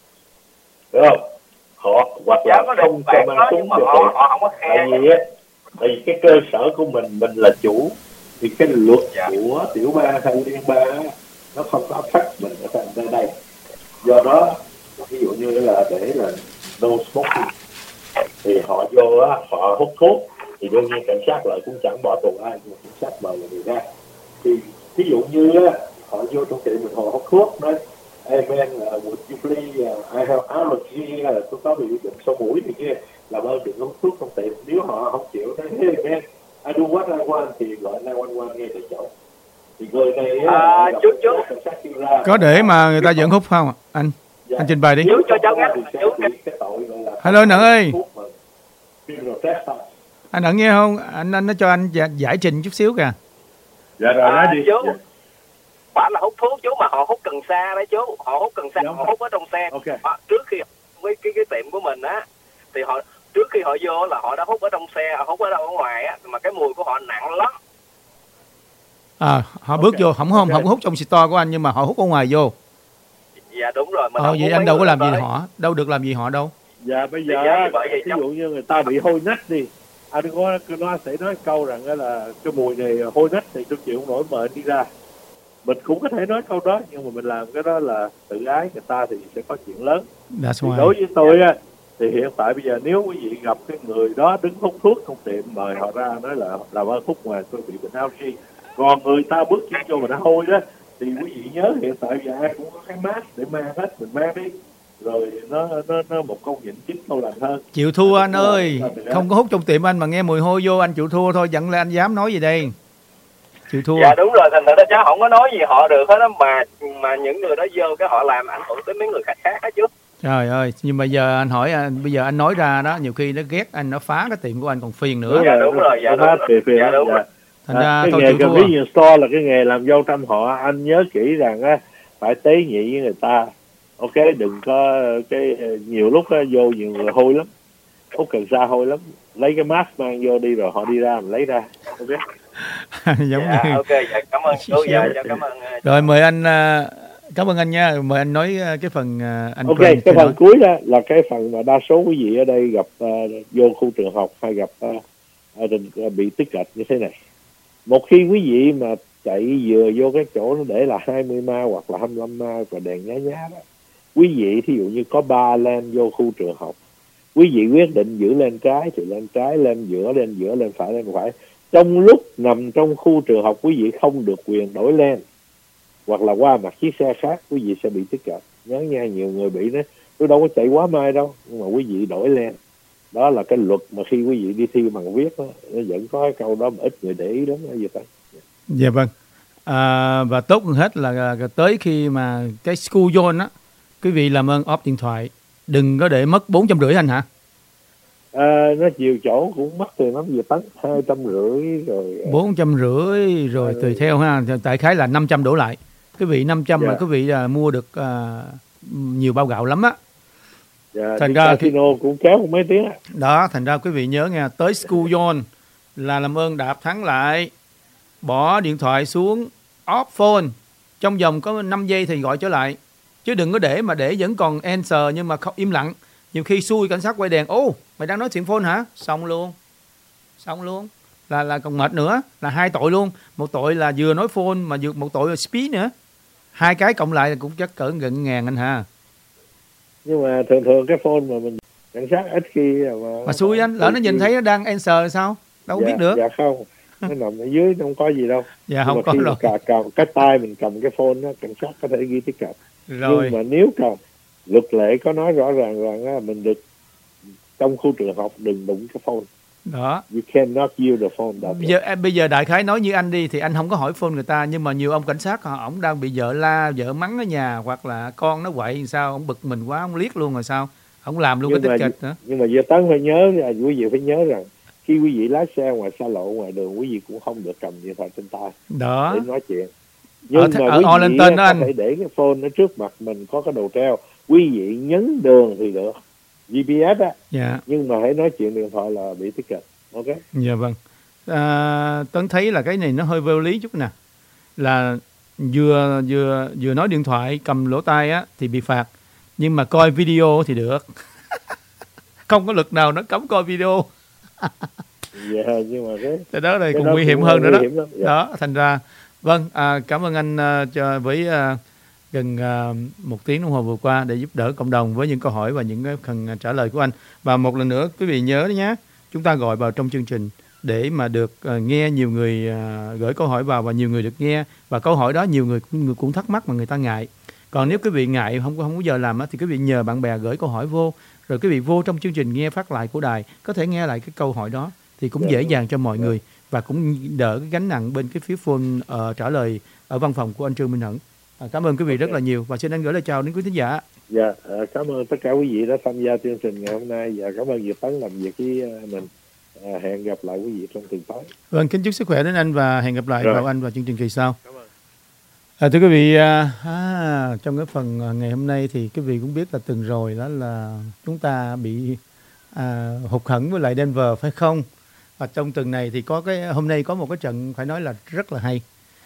Được không? Họ hoặc Cháu là có được không cho bạn mang đó súng nhưng mà cho họ tiệm. họ không có Tại khe. vì á, tại vì cái cơ sở của mình mình là chủ, thì cái luật Dạ. của tiểu bang hay liên bang á, nó không có affect mình ở tại nơi đây. Do đó ví dụ như là để là no smoking thì họ vô á, họ hút thuốc thì đương nhiên cảnh sát lại cũng chẳng bỏ tù ai, nhưng cảnh sát mời là người ra. Thì ví dụ như á, họ vô trong tiệm mình họ hút thuốc nói hey man, uh, would you please, uh, I have allergy, là tôi có bị bệnh sổ mũi thì kia, làm ơn đừng hút thuốc trong tiệm. Nếu họ không chịu nói hey man, I do what I want thì gọi nine one one ngay tại chỗ. Thì người này á, À, gặp chú- chú. cảnh sát kêu ra. Có để mà người ta vẫn hút không anh? Dạ. Anh trình bày đi. Chú cho cháu nghe, Thì sẽ chú bị cái tội gọi là Hello, Nợ ơi. thuốc mà criminal trespass. Anh Ẩn nghe không? Anh anh nó cho anh giải, giải trình chút xíu kìa. Dạ rồi À, nói đi. chú. Dạ. Phải là hút thuốc chú, mà họ hút cần sa đấy chú, họ hút cần sa, Dạ, họ hút ở trong xe. Ok. À, trước khi với cái cái tiệm của mình á, thì họ trước khi họ vô là họ đã hút ở trong xe, họ hút ở đâu ở ngoài á, mà cái mùi của họ nặng lắm. À, họ bước Ok, vô, không không ok. không hút trong store của anh nhưng mà họ hút ở ngoài vô. Dạ đúng rồi. Mình Ờ không vậy muốn anh mấy đâu có người làm gì tới. họ, đâu được làm gì họ đâu. Dạ bây giờ Thì dạ, bởi vậy ví trong- dụ như người ta bị hôi nách đi, anh có nó sẽ nói câu rằng đó là cái mùi này hôi nách thì tôi chịu không nổi, mời anh đi ra. Mình cũng có thể nói câu đó, nhưng mà mình làm cái đó là tự ái người ta thì sẽ có chuyện lớn. That's Thì why. đối với tôi á, thì hiện tại bây giờ nếu quý vị gặp cái người đó đứng hút thuốc trong tiệm, mời họ ra nói là làm ơn hút ngoài tôi bị bệnh allergy. Còn người ta bước chân vô mà nó hôi đó, thì quý vị nhớ hiện tại giờ ai cũng có cái mask để mang hết, mình mang đi. Rồi nó nó nó một câu nhịn chín câu lành hơn. Chịu thua anh ơi, không có hút trong tiệm anh mà nghe mùi hôi vô anh chịu thua thôi, dẫn lên anh dám nói gì đây. Chịu thua. Dạ đúng rồi, thành ra cháu không có nói gì họ được hết á, mà mà những người đó vô cái họ làm ảnh hưởng tới mấy người khác khác hết chú. Trời ơi, nhưng mà giờ anh hỏi anh, bây giờ anh nói ra đó, nhiều khi nó ghét anh, nó phá cái tiệm của anh còn phiền nữa. Dạ, đúng rồi, dạ, Nó đúng hát rồi. phiền phiền Dạ, lắm, đúng dạ. rồi. Thành À, ra cái thôi nghề chịu thua. convenience store là cái nghề làm dâu trăm họ, anh nhớ kỹ rằng á phải tế nhị với người ta. Ok, đừng có cái nhiều lúc á, vô nhiều người hôi lắm, hút cần sa hôi lắm, lấy cái mask mang vô đi rồi họ đi ra mình lấy ra. Ok. Giống Dạ, như. ok, dạ, cảm ơn chú, dạ, dạ, cảm ơn. uh, Rồi mời anh, à, cảm ơn anh nha, mời anh nói à, cái phần à, anh Ok, quên cái chưa phần nói. cuối đó là cái phần mà đa số quý vị ở đây gặp uh, vô khu trường học hay gặp uh, uh, bị tiếp cận như thế này. Một khi quý vị mà chạy vừa vô cái chỗ nó để là hai mươi ma hoặc là hai mươi lăm ma và đèn nhá nhá đó, quý vị thí dụ như có ba lane vô khu trường học, quý vị quyết định giữ lên trái thì lên trái, lên giữa lên giữa, lên phải lên phải. Trong lúc nằm trong khu trường học, quý vị không được quyền đổi lên hoặc là qua mặt chiếc xe khác, quý vị sẽ bị tiếp cận. Nhớ nha, nhiều người bị đó, tôi đâu có chạy quá mai đâu, nhưng mà quý vị đổi lên đó là cái luật mà khi quý vị đi thi bằng viết đó, nó vẫn có cái câu đó mà ít người để ý lắm đó, vậy ta. Dạ vâng. À, và tốt hơn hết là, là, là tới khi mà cái school zone á, quý vị làm ơn off điện thoại, đừng có để mất bốn trăm rưỡi anh hả? À, nó nhiều chỗ cũng mất tiền lắm, về tấn hai trăm rưỡi rồi bốn trăm rưỡi rồi tùy theo ha, tại khái là năm trăm đổ lại. Quý vị năm trăm yeah. mà quý vị là mua được à, nhiều bao gạo lắm á. Yeah, thành ra casino khi, cũng kéo mấy tiếng á. Đó, thành ra quý vị nhớ nha, tới school zone là làm ơn đạp thắng lại, bỏ điện thoại xuống, off phone, trong vòng có năm giây thì gọi trở lại, chứ đừng có để mà để vẫn còn answer nhưng mà không im lặng. Nhiều khi xui cảnh sát quay đèn, ô mày đang nói chuyện phone hả, xong luôn xong luôn là là còn mệt nữa, là hai tội luôn. Một tội là vừa nói phone mà vừa một tội là speed nữa, hai cái cộng lại là cũng chắc cỡ gần ngàn anh ha. Nhưng mà thường thường cái phone mà mình cảnh sát ít khi mà, mà xui anh, lỡ nó nhìn thấy nó đang answer sao đâu có dạ, biết được. Dạ không, nó nằm ở dưới không có gì đâu. Dạ không có rồi. Cả, cả, cái tay mình cầm cái phone đó, cảnh sát có thể ghi tiết cập. Rồi. Nhưng mà nếu cầm luật lệ có nói rõ ràng rằng là mình được trong khu trường học đừng đụng cái phone. Đó. You cannot use the phone. Bây giờ, bây giờ đại khái nói như anh đi thì anh không có hỏi phone người ta, nhưng mà nhiều ông cảnh sát họ ổng đang bị vợ la, vợ mắng ở nhà, hoặc là con nó quậy sao, ông bực mình quá, ông liếc luôn rồi sao, ông làm luôn nhưng cái tích kịch nữa. Nhưng mà Gia Tấn phải nhớ, quý vị phải nhớ rằng khi quý vị lái xe ngoài xa lộ, ngoài đường, quý vị cũng không được cầm điện thoại trên tay đó để nói chuyện. Nhưng ở mà ở quý Arlington vị đó có anh thể để cái phone nó trước mặt mình, có cái đồ treo, quý vị nhấn đường thì được, giê pê ét á. Dạ. Nhưng mà hãy nói chuyện điện thoại là bị tiết kịch. Ok. Dạ vâng. À, Tấn thấy là cái này nó hơi vô lý chút nè, là vừa vừa vừa nói điện thoại cầm lỗ tai á thì bị phạt, nhưng mà coi video thì được. Không có luật nào nó cấm coi video. Dạ, nhưng mà cái, cái đó này cái còn đó nguy hiểm cũng hơn nữa đó. Dạ. Đó, thành ra vâng, à, cảm ơn anh uh, cho với uh, gần uh, một tiếng đồng hồ vừa qua để giúp đỡ cộng đồng với những câu hỏi và những cái phần trả lời của anh. Và một lần nữa quý vị nhớ đó nhé, chúng ta gọi vào trong chương trình để mà được uh, nghe nhiều người uh, gửi câu hỏi vào và nhiều người được nghe, và câu hỏi đó nhiều người cũng, cũng thắc mắc mà người ta ngại. Còn nếu quý vị ngại không không có giờ làm á, thì quý vị nhờ bạn bè gửi câu hỏi vô, rồi quý vị vô trong chương trình nghe phát lại của đài có thể nghe lại cái câu hỏi đó, thì cũng dễ dàng cho mọi người và cũng đỡ cái gánh nặng bên cái phía phone uh, trả lời ở văn phòng của anh Trương Minh Hận. À, cảm ơn quý vị okay. rất là nhiều, và xin anh gửi lời chào đến quý thính giả. Dạ, à, cảm ơn tất cả quý vị đã tham gia chương trình ngày hôm nay, và cảm ơn Việt Tấn làm việc với mình. À, hẹn gặp lại quý vị trong tuần tới. Vâng, kính chúc sức khỏe đến anh và hẹn gặp lại Rồi. vào anh vào chương trình kỳ sau. Cảm ơn. À, thưa quý vị, à, trong cái phần ngày hôm nay thì quý vị cũng biết là tuần rồi đó là chúng ta bị à, hụt hẫng với lại Denver phải không? Và trong tuần này thì có cái hôm nay có một cái trận phải nói là rất là hay,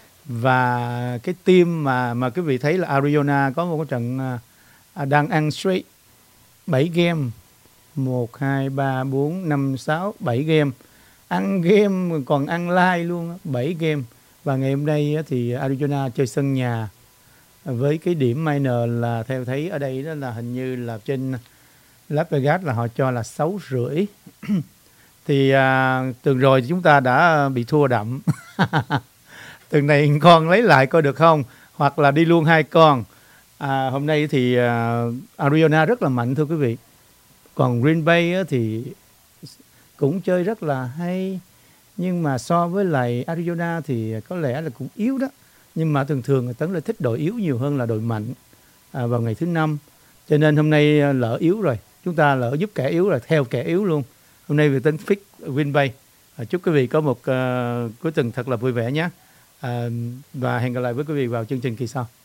và cái team mà mà quý vị thấy là Arizona có một cái trận à, đang ăn straight bảy game, một hai ba bốn năm sáu bảy game, ăn game còn ăn live luôn, bảy game. Và ngày hôm nay thì Arizona chơi sân nhà với cái điểm minor là theo thấy ở đây đó là hình như là trên Las Vegas là họ cho là sáu rưỡi. Thì à, tuần rồi chúng ta đã bị thua đậm. Tuần này con lấy lại coi được không, hoặc là đi luôn hai con. À, hôm nay thì à, Arizona rất là mạnh thưa quý vị. Còn Green Bay á, thì cũng chơi rất là hay, nhưng mà so với lại Arizona thì có lẽ là cũng yếu đó. Nhưng mà thường thường Tấn lại thích đội yếu nhiều hơn là đội mạnh à, vào ngày thứ năm. Cho nên hôm nay lỡ yếu rồi, chúng ta lỡ giúp kẻ yếu rồi theo kẻ yếu luôn. Hôm nay Việt Tấn fix Green Bay. À, chúc quý vị có một uh, cuối tuần thật là vui vẻ nhé. À, và hẹn gặp lại với quý vị vào chương trình kỳ sau.